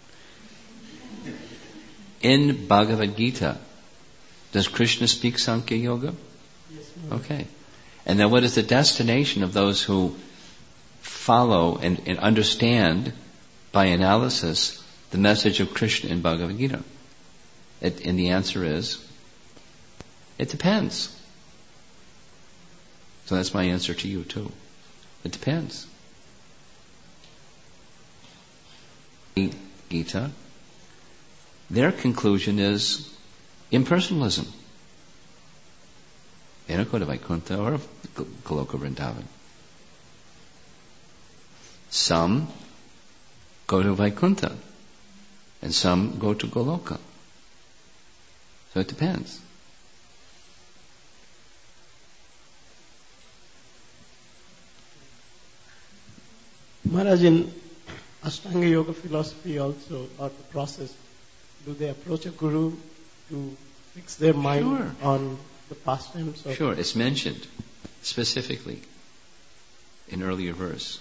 [SPEAKER 1] In Bhagavad Gita, does Krishna speak Sankhya Yoga?
[SPEAKER 2] Yes, ma'am.
[SPEAKER 1] Okay. And then what is the destination of those who follow and understand by analysis the message of Krishna in Bhagavad Gita? And the answer is, it depends. So that's my answer to you too. It depends. Gita, their conclusion is impersonalism. They don't go to Vaikuntha or Goloka Vrindavan. Some go to Vaikuntha and some go to Goloka. So it depends.
[SPEAKER 2] Maharaj, in Ashtanga Yoga philosophy also, or the process, do they approach a guru to fix their mind
[SPEAKER 1] Sure.
[SPEAKER 2] on the pastimes?
[SPEAKER 1] Sure, it's mentioned specifically in earlier verse.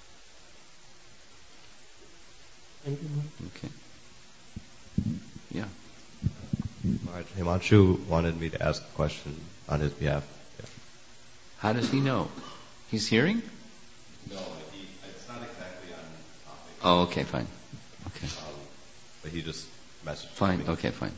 [SPEAKER 2] Thank you, Maharaj.
[SPEAKER 1] Okay. Yeah.
[SPEAKER 3] Maharaj, Himanshu wanted me to ask a question on his behalf. Yeah.
[SPEAKER 1] How does he know? He's hearing?
[SPEAKER 3] No, it's not exactly on topic.
[SPEAKER 1] Oh, okay, fine. Okay.
[SPEAKER 3] But he just messaged
[SPEAKER 1] Fine,
[SPEAKER 3] me.
[SPEAKER 1] okay, fine.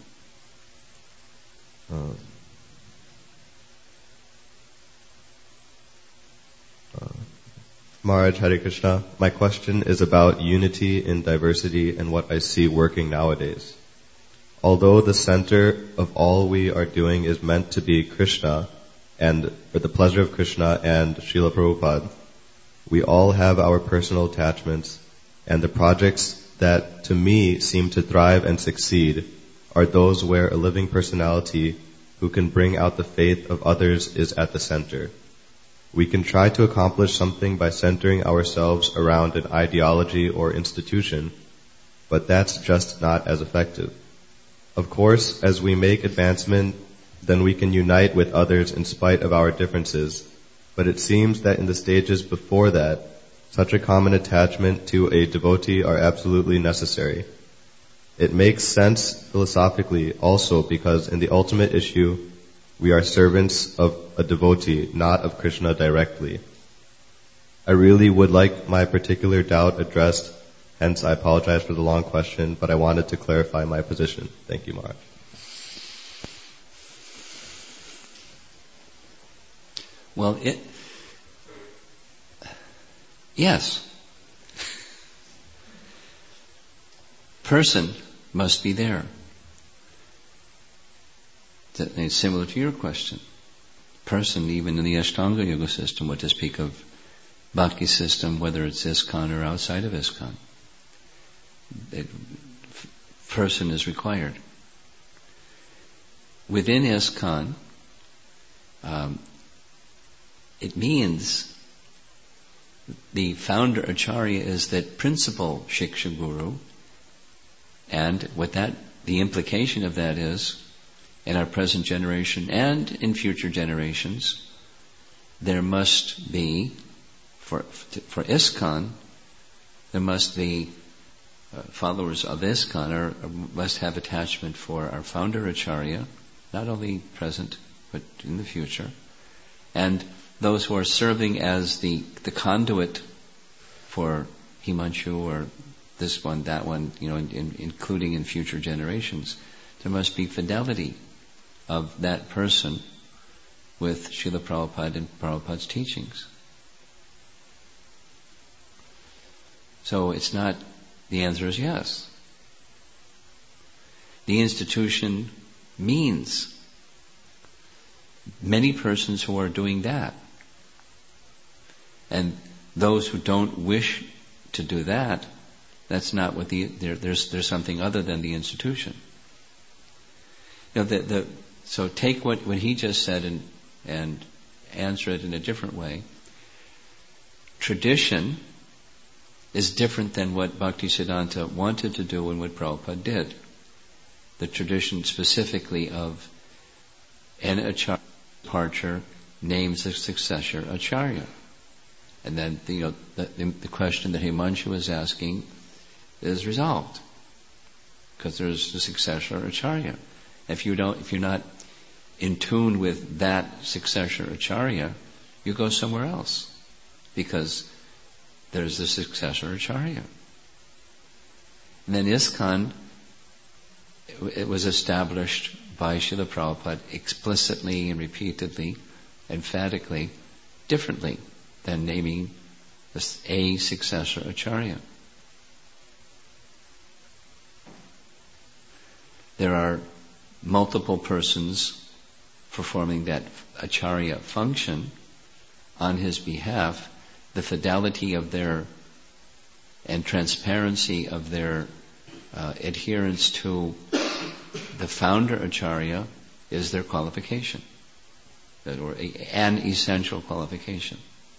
[SPEAKER 3] Maharaj, Hare Krishna. My question is about unity in diversity and what I see working nowadays. Although the center of all we are doing is meant to be Krishna and for the pleasure of Krishna and Srila Prabhupada, we all have our personal attachments, and the projects that to me seem to thrive and succeed are those where a living personality who can bring out the faith of others is at the center. We can try to accomplish something by centering ourselves around an ideology or institution, but that's just not as effective. Of course, as we make advancement, then we can unite with others in spite of our differences, but it seems that in the stages before that, such a common attachment to a devotee are absolutely necessary. It makes sense philosophically also because in the ultimate issue, we are servants of a devotee, not of Krishna directly. I really would like my particular doubt addressed, hence I apologize for the long question, but I wanted to clarify my position. Thank you, Maharaj.
[SPEAKER 1] Well, yes. Person must be there. It's similar to your question. Person, even in the Ashtanga Yoga system, what to speak of Bhakti system, whether it's ISKCON or outside of ISKCON. Person is required. Within ISKCON, it means the founder Acharya is that principal Shiksha Guru, and the implication of that is, in our present generation and in future generations, there must be, for ISKCON, there must be followers of ISKCON must have attachment for our founder Acharya, not only present but in the future, and those who are serving as the conduit for Himanshu or this one, that one, including in future generations. There must be fidelity of that person with Srila Prabhupada and Prabhupada's teachings. So the answer is yes. The institution means many persons who are doing that. And those who don't wish to do that, that's not what there's something other than the institution. So take what he just said and answer it in a different way. Tradition is different than what Bhaktisiddhanta wanted to do and what Prabhupada did. The tradition specifically of an acharya departure names the successor acharya. And then the question that Himanshu was asking is resolved because there's the successor acharya. If you're not in tune with that successor acharya, you go somewhere else because there's the successor acharya. And then ISKCON, it was established by Srila Prabhupada explicitly and repeatedly, emphatically, differently than naming a successor acharya. There are multiple persons performing that acharya function on his behalf. The fidelity of their and transparency of their adherence to the founder acharya is their qualification, or an essential qualification.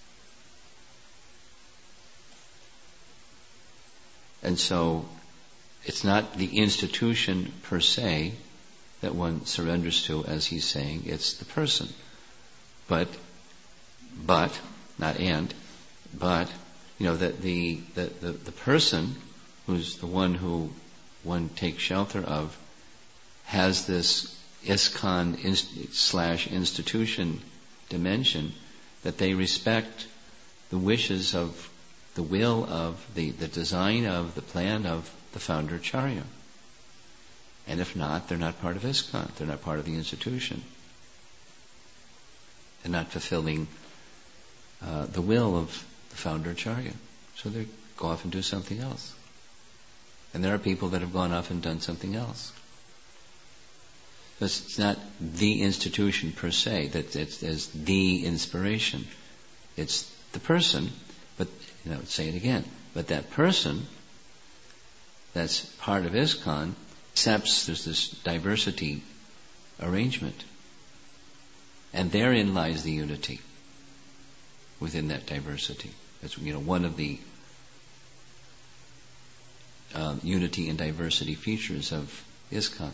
[SPEAKER 1] And so it's not the institution per se that one surrenders to, as he's saying, it's the person. But not and, but that the person who's the one who one takes shelter of has this ISKCON / institution dimension that they respect the wishes of the will of the design of the plan of the founder acharya. And if not, they're not part of ISKCON. They're not part of the institution. They're not fulfilling the will of the founder acharya. So they go off and do something else. And there are people that have gone off and done something else. So it's not the institution per se that it's the inspiration. It's the person, but say it again. But that person that's part of ISKCON accepts there's this diversity arrangement. And therein lies the unity within that diversity. That's one of the unity and diversity features of ISKCON.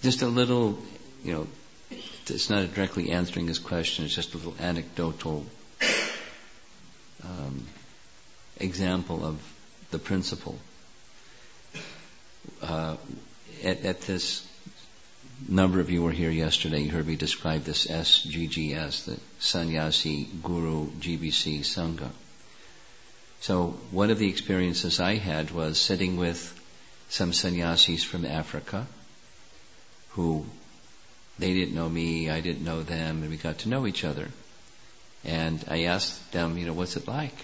[SPEAKER 1] just a little, it's not directly answering his question, it's just a little anecdotal example of the principle. At this, number of you were here yesterday, you heard me describe this SGGS, the Sannyasi Guru GBC Sangha. So one of the experiences I had was sitting with some sannyasis from Africa who, they didn't know me, I didn't know them, and we got to know each other. And I asked them, what's it like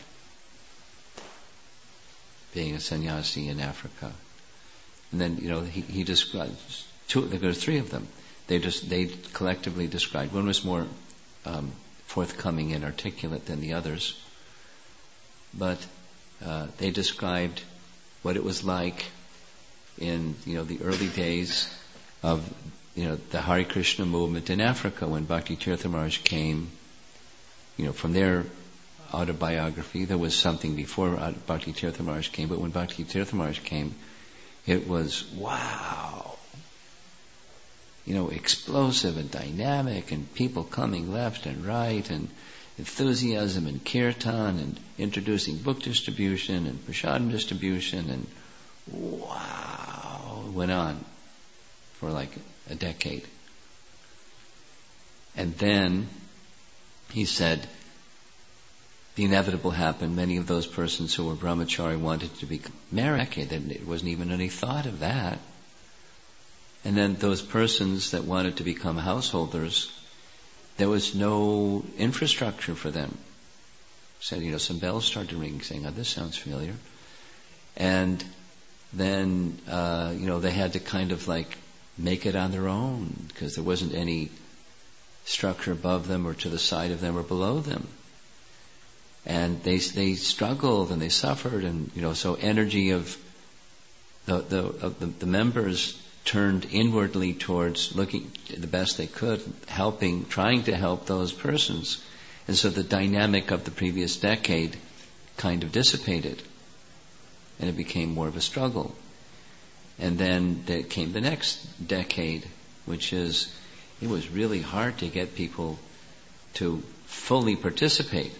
[SPEAKER 1] being a sannyasi in Africa? And then, he described there were three of them. They collectively described. One was more forthcoming and articulate than the others, but they described what it was like in the early days of the Hare Krishna movement in Africa when Bhakti Tirtha Maharaj came. From their autobiography, there was something before Bhakti Tirtha Maharaj came, but when Bhakti Tirtha Maharaj came, it was wow. Explosive and dynamic, and people coming left and right, and enthusiasm and kirtan, and introducing book distribution and prasadam distribution, and wow, it went on for like a decade. And then he said, the inevitable happened. Many of those persons who were brahmachari wanted to be married, and it wasn't even any thought of that. And then those persons that wanted to become householders, there was no infrastructure for them. Said, some bells started ringing, saying, "Oh, this sounds familiar." And then, they had to kind of like make it on their own because there wasn't any structure above them or to the side of them or below them. And they struggled and they suffered, and so energy of the members turned inwardly towards looking the best they could, trying to help those persons. And so the dynamic of the previous decade kind of dissipated, and it became more of a struggle. And then there came the next decade, which is, it was really hard to get people to fully participate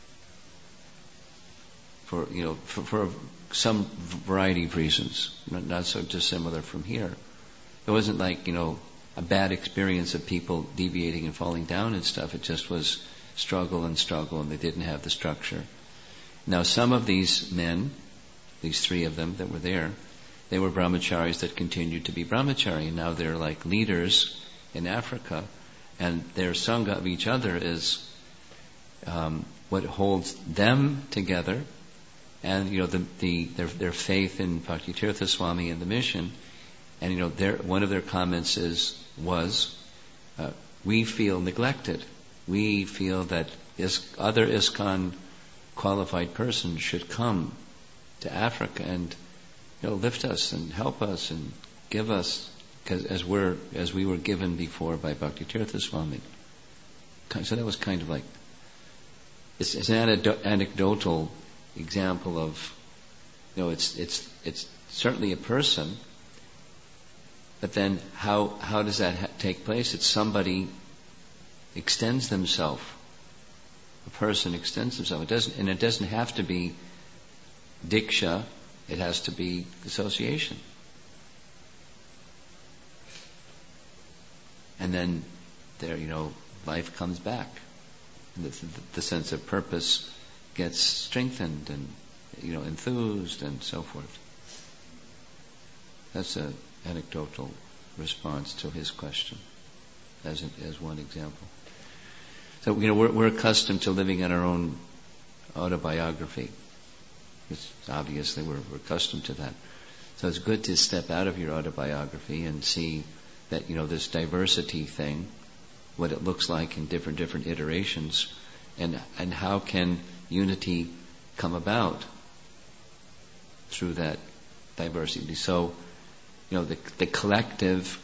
[SPEAKER 1] for some variety of reasons, not so dissimilar from here. It wasn't like, a bad experience of people deviating and falling down and stuff. It just was struggle, and they didn't have the structure. Now, some of these men, these three of them that were there, they were brahmacharis that continued to be brahmachari, and now they're like leaders in Africa, and their sangha of each other is what holds them together, and their faith in Bhakti Tirtha Swami and the mission. And one of their comments was we feel neglected. We feel that other ISKCON qualified persons should come to Africa and lift us and help us and give us, as we were given before by Bhakti Tirtha Swami. So that was kind of like, it's an anecdotal example of, it's certainly a person, but then how does that take place? It's somebody extends themselves. A person extends himself. It doesn't have to be diksha. It has to be association. And then there, life comes back. And the sense of purpose gets strengthened and, enthused and so forth. That's an anecdotal response to his question, as one example. So, we're accustomed to living in our own autobiography. Obviously, we're accustomed to that. So it's good to step out of your autobiography and see that, this diversity thing, what it looks like in different iterations, and how can unity come about through that diversity. So, the collective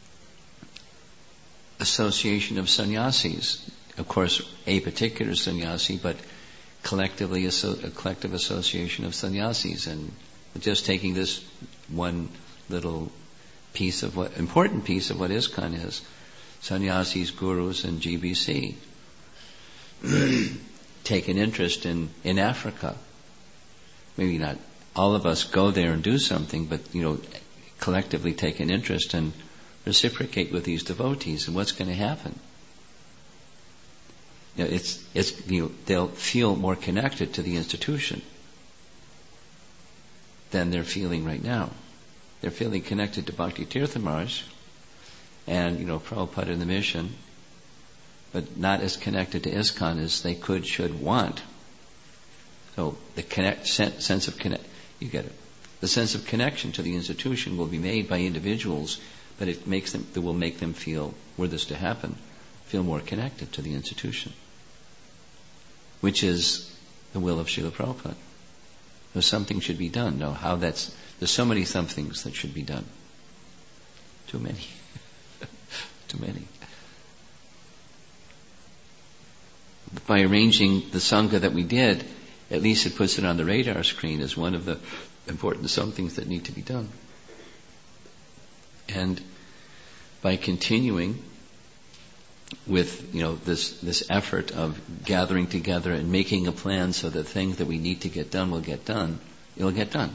[SPEAKER 1] association of sannyasis, of course, a particular sannyasi, but collectively a collective association of sannyasis, and just taking this one little important piece of what ISKCON is. Sannyasis, gurus, and GBC take an interest in Africa. Maybe not all of us go there and do something, but collectively take an interest and reciprocate with these devotees. And what's going to happen? They'll feel more connected to the institution than they're feeling right now. They're feeling connected to Bhakti Tirtha Maharaj and Prabhupada and the mission, but not as connected to ISKCON as they could, should, want. So the sense of you get it. The sense of connection to the institution will be made by individuals, but it will make them feel, were this to happen, feel more connected to the institution, which is the will of Srila Prabhupada. So something should be done. There's so many somethings that should be done. Too many. Too many. By arranging the Sangha that we did, at least it puts it on the radar screen as one of the important somethings that need to be done. And by continuing with this effort of gathering together and making a plan so that things that we need to get done will get done, it'll get done.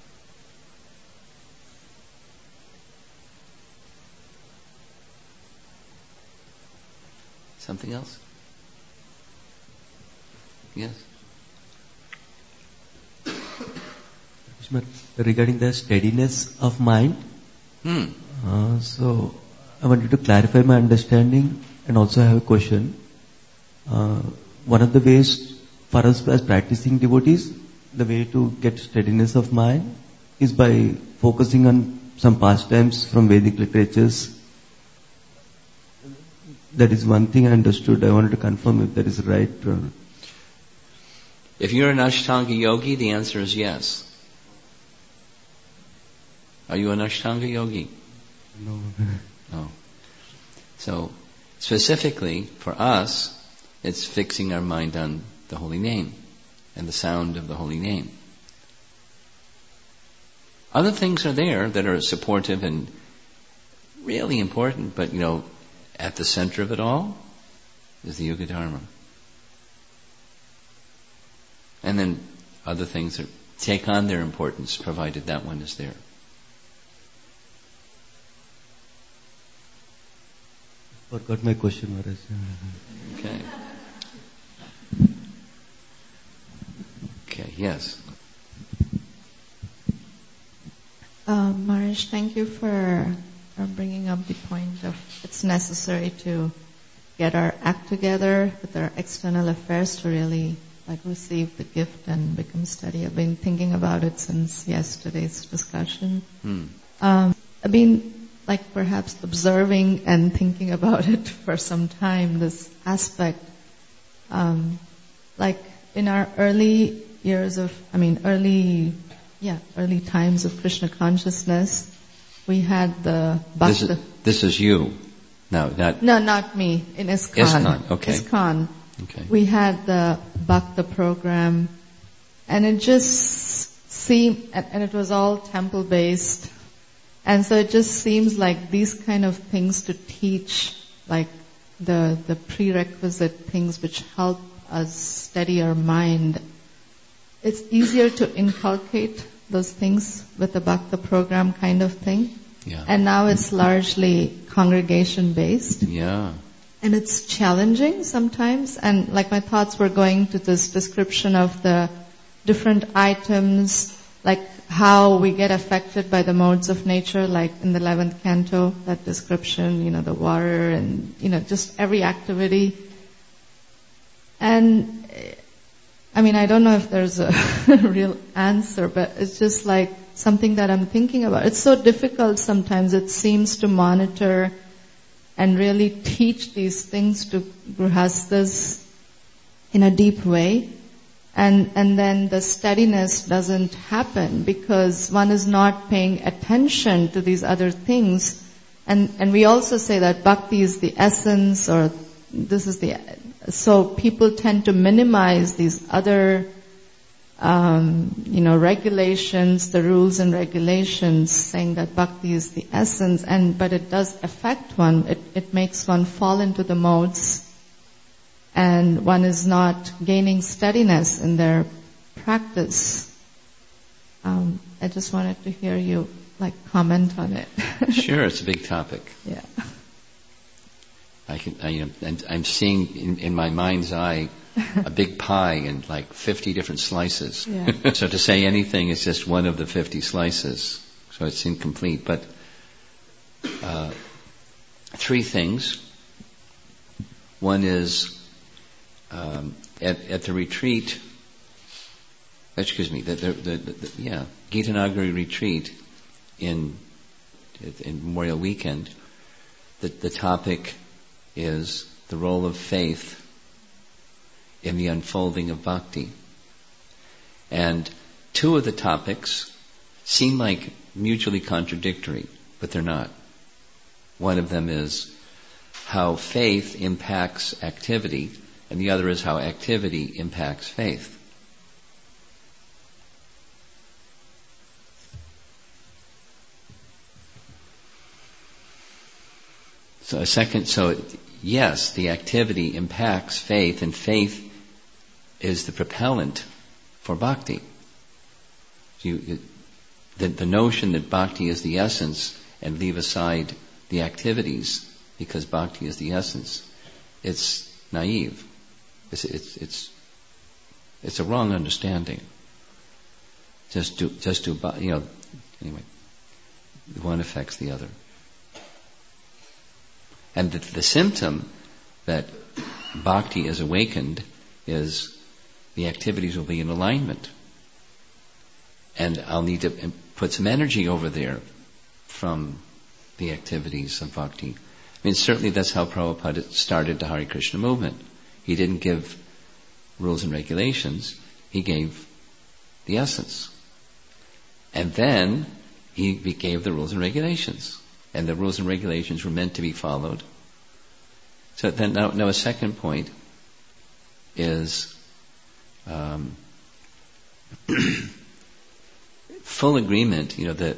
[SPEAKER 1] Something else? Yes.
[SPEAKER 4] Regarding the steadiness of mind, so I wanted to clarify my understanding and also have a question. One of the ways for us as practicing devotees, the way to get steadiness of mind is by focusing on some pastimes from Vedic literatures. That is one thing I understood. I wanted to confirm if that is right.
[SPEAKER 1] If you're an Ashtanga yogi, the answer is yes. Are you an Ashtanga yogi?
[SPEAKER 4] No.
[SPEAKER 1] No. So, specifically for us, it's fixing our mind on the holy name and the sound of the holy name. Other things are there that are supportive and really important, but at the center of it all is the Yuga Dharma. And then other things that take on their importance, provided that one is there.
[SPEAKER 4] Forgot my question, Maharaj.
[SPEAKER 1] Okay. Okay, yes.
[SPEAKER 5] Maharaj, thank you for bringing up the point of it's necessary to get our act together with our external affairs to really receive the gift and become steady. I've been thinking about it since yesterday's discussion. I've been perhaps observing and thinking about it for some time, this aspect. In our early times of Krishna consciousness, we had the Bhakta.
[SPEAKER 1] This is you. No,
[SPEAKER 5] not me. In ISKCON.
[SPEAKER 1] ISKCON, okay.
[SPEAKER 5] ISKCON.
[SPEAKER 1] Okay.
[SPEAKER 5] We had the Bhakta program, and it just seemed, and it was all temple based, and so it just seems like these kind of things to teach, the prerequisite things which help us steady our mind. It's easier to inculcate those things with the Bhakta program kind of thing.
[SPEAKER 1] Yeah.
[SPEAKER 5] And now it's largely congregation based.
[SPEAKER 1] Yeah.
[SPEAKER 5] And it's challenging sometimes. And my thoughts were going to this description of the different items, how we get affected by the modes of nature, in the 11th canto, that description, the water and, just every activity. And I don't know if there's a real answer, but it's just something that I'm thinking about. It's so difficult sometimes, it seems, to monitor and really teach these things to grihasthas in a deep way. And then the steadiness doesn't happen because one is not paying attention to these other things. And we also say that bhakti is the essence, or this is so people tend to minimize these other regulations, the rules and regulations, saying that bhakti is the essence, but it does affect one. It makes one fall into the modes, and one is not gaining steadiness in their practice. I just wanted to hear you comment on it.
[SPEAKER 1] Sure, it's a big topic.
[SPEAKER 5] Yeah.
[SPEAKER 1] I'm seeing in my mind's eye a big pie and 50 different slices.
[SPEAKER 5] Yeah.
[SPEAKER 1] So to say anything is just one of the 50 slices. So it's incomplete. But three things. One is at the retreat. Excuse me. Gitanagari retreat in Memorial Weekend. The topic is the role of faith in the unfolding of bhakti. And two of the topics seem like mutually contradictory, but they're not. One of them is how faith impacts activity, and the other is how activity impacts faith. So yes, the activity impacts faith, and faith is the propellant for bhakti. The notion that bhakti is the essence and leave aside the activities because bhakti is the essence, it's naive. It's a wrong understanding. Anyway, one affects the other. And the symptom that bhakti is awakened is the activities will be in alignment. And I'll need to put some energy over there from the activities of bhakti. Certainly that's how Prabhupada started the Hare Krishna movement. He didn't give rules and regulations, he gave the essence. And then he gave the rules and regulations. And the rules and regulations were meant to be followed. So then now a second point is full agreement,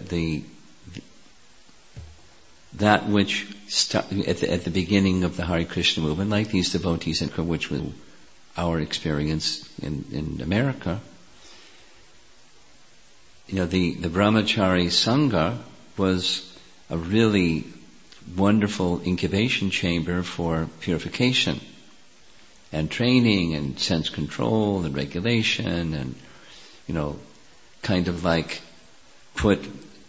[SPEAKER 1] that which at the beginning of the Hare Krishna movement, like these devotees, which was our experience in America, the Brahmachari Sangha was a really wonderful incubation chamber for purification and training and sense control and regulation and, put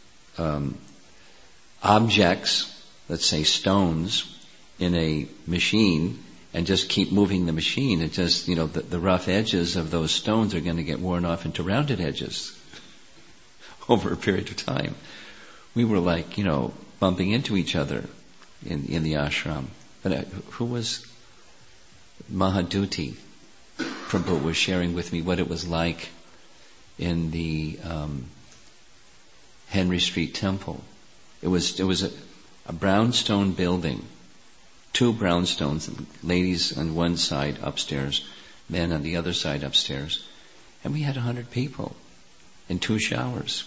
[SPEAKER 1] objects, let's say stones, in a machine and just keep moving the machine. It just, the rough edges of those stones are going to get worn off into rounded edges over a period of time. We were bumping into each other in the ashram. But who was Mahaduti? Prabhu was sharing with me what it was like in the Henry Street Temple. It was a brownstone building, two brownstones, ladies on one side upstairs, men on the other side upstairs, and we had 100 people in 2 showers.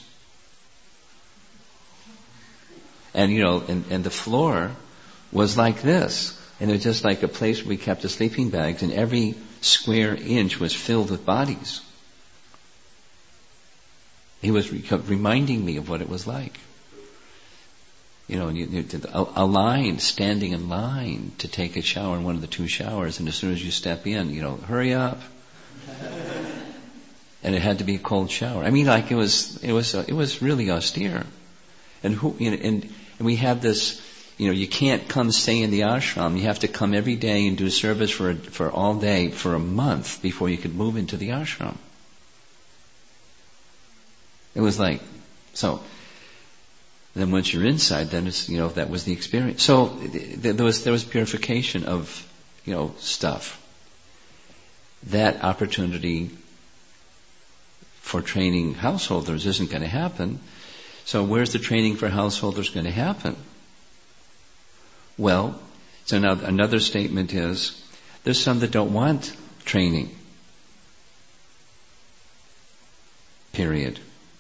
[SPEAKER 1] And and the floor was like this, and it was just like a place where we kept the sleeping bags, and every square inch was filled with bodies. He was reminding me of what it was like. Standing in line to take a shower in one of the 2 showers, and as soon as you step in, hurry up. And it had to be a cold shower. It was really austere. And we have this, you can't come stay in the ashram. You have to come every day and do service for all day for a month before you could move into the ashram. It was so. Then once you're inside, then it's, that was the experience. So there was purification of, stuff. That opportunity for training householders isn't going to happen. So where's the training for householders going to happen? Well, so now another statement is, there's some that don't want training. period.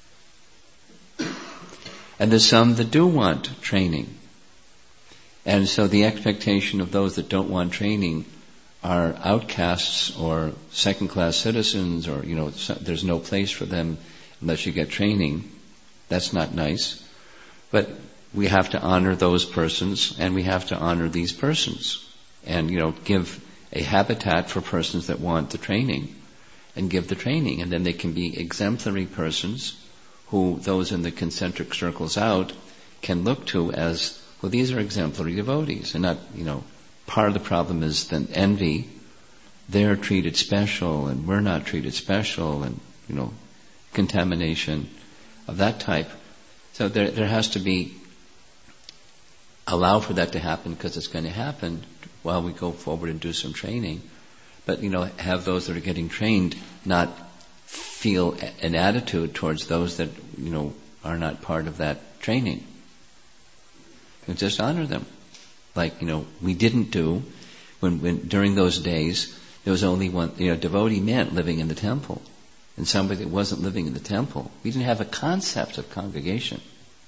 [SPEAKER 1] And there's some that do want training. And so the expectation of those that don't want training are outcasts or second-class citizens, or, there's no place for them unless you get training. That's not nice. But we have to honor those persons, and we have to honor these persons. And, give a habitat for persons that want the training, and give the training. And then they can be exemplary persons who those in the concentric circles out can look to as, well, these are exemplary devotees. And not, part of the problem is then envy. They're treated special and we're not treated special, and, contamination of that type. So there has to be, allow for that to happen, because it's going to happen while we go forward and do some training. But, have those that are getting trained not feel an attitude towards those that, are not part of that training. And just honor them. Like, we didn't do, when during those days, there was only one, devotee meant living in the temple. And somebody that wasn't living in the temple, we didn't have a concept of congregation.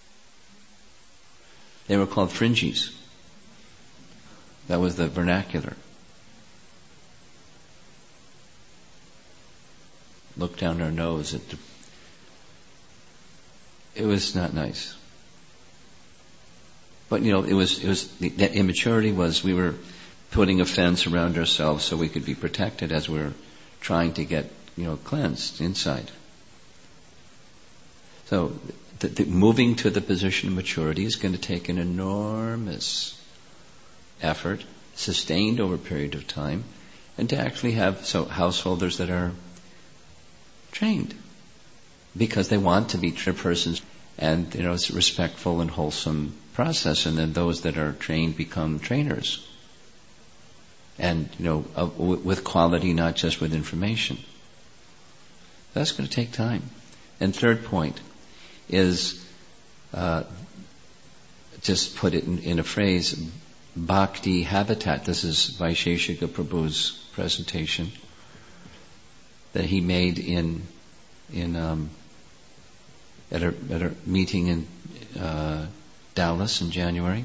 [SPEAKER 1] They were called fringies. That was the vernacular. Look down our nose at it was not nice. But it was that immaturity was, we were putting a fence around ourselves so we could be protected as we were trying to get cleansed inside. So the moving to the position of maturity is going to take an enormous effort, sustained over a period of time, and to actually have householders that are trained, because they want to be persons, and it's a respectful and wholesome process. And then those that are trained become trainers, and with quality, not just with information. That's going to take time. And third point is, just put it in a phrase, bhakti habitat. This is Vaisheshika Prabhu's presentation that he made at a meeting in Dallas in January.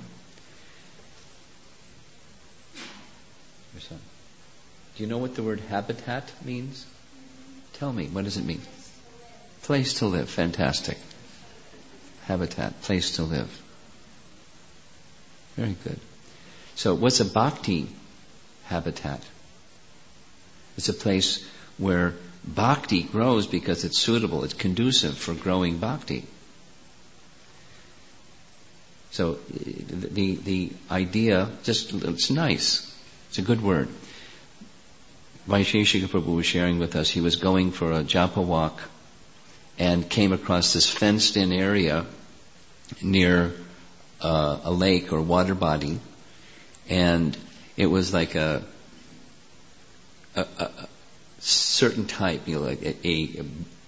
[SPEAKER 1] Do you know what the word habitat means? Tell me, what does it mean? Place to live. Fantastic. Habitat, place to live. Very good. So what's a bhakti habitat? It's a place where bhakti grows because it's suitable, it's conducive for growing bhakti. So the idea, it's nice. It's a good word. Vaisheshika Prabhu was sharing with us, he was going for a japa walk and came across this fenced-in area near a lake or water body, and it was like a certain type, like a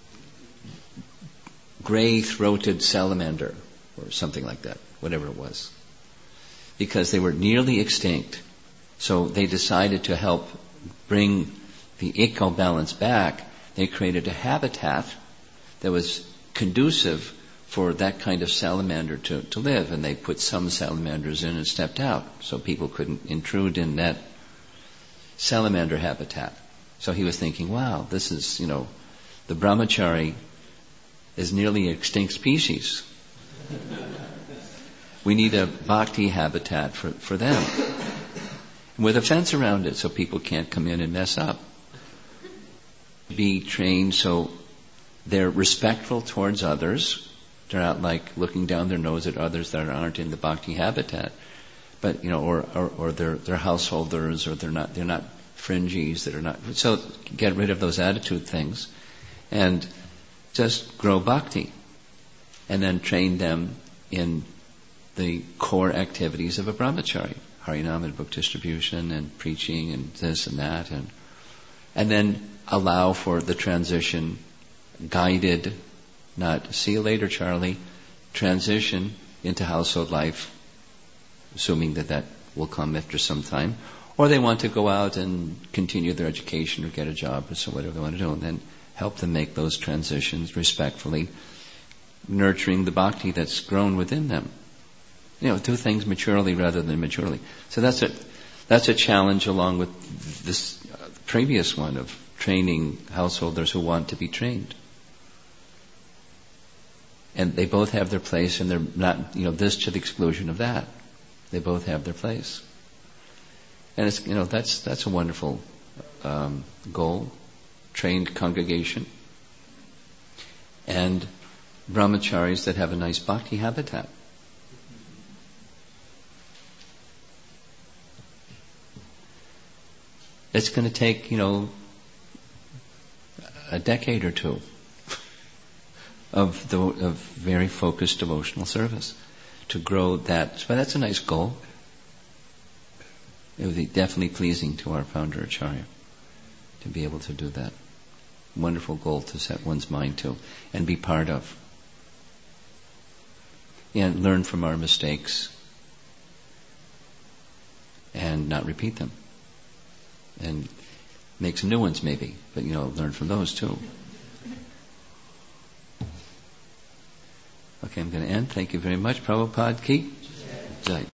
[SPEAKER 1] gray-throated salamander or something like that, whatever it was, because they were nearly extinct. So they decided to help bring the eco balance back. They created a habitat that was conducive for that kind of salamander to live, and they put some salamanders in and stepped out so people couldn't intrude in that salamander habitat. So he was thinking, wow, this is, the brahmachari is nearly an extinct species. We need a bhakti habitat for them, with a fence around it so people can't come in and mess up. Be trained so they're respectful towards others. They're not like looking down their nose at others that aren't in the bhakti habitat, but or they're householders, or they're not fringies that are not. So get rid of those attitude things, and just grow bhakti, and then train them in the core activities of a brahmachari: Harinam and book distribution and preaching and this and that, and then allow for the transition, guided. Not see you later, Charlie. Transition into household life, assuming that will come after some time. Or they want to go out and continue their education or get a job or so whatever they want to do, and then help them make those transitions respectfully, nurturing the bhakti that's grown within them. Do things maturely rather than immaturely. So that's a challenge along with this previous one of training householders who want to be trained. And they both have their place, and they're not, this to the exclusion of that. They both have their place. And it's, that's a wonderful goal. Trained congregation. And brahmacharis that have a nice bhakti habitat. It's going to take, a decade or two of very focused devotional service to grow that. But that's a nice goal. It would be definitely pleasing to our founder Acharya to be able to do that. Wonderful goal to set one's mind to and be part of. And learn from our mistakes and not repeat them. And make some new ones maybe, but learn from those too. Okay, I'm going to end. Thank you very much. Prabhupada ki Jai.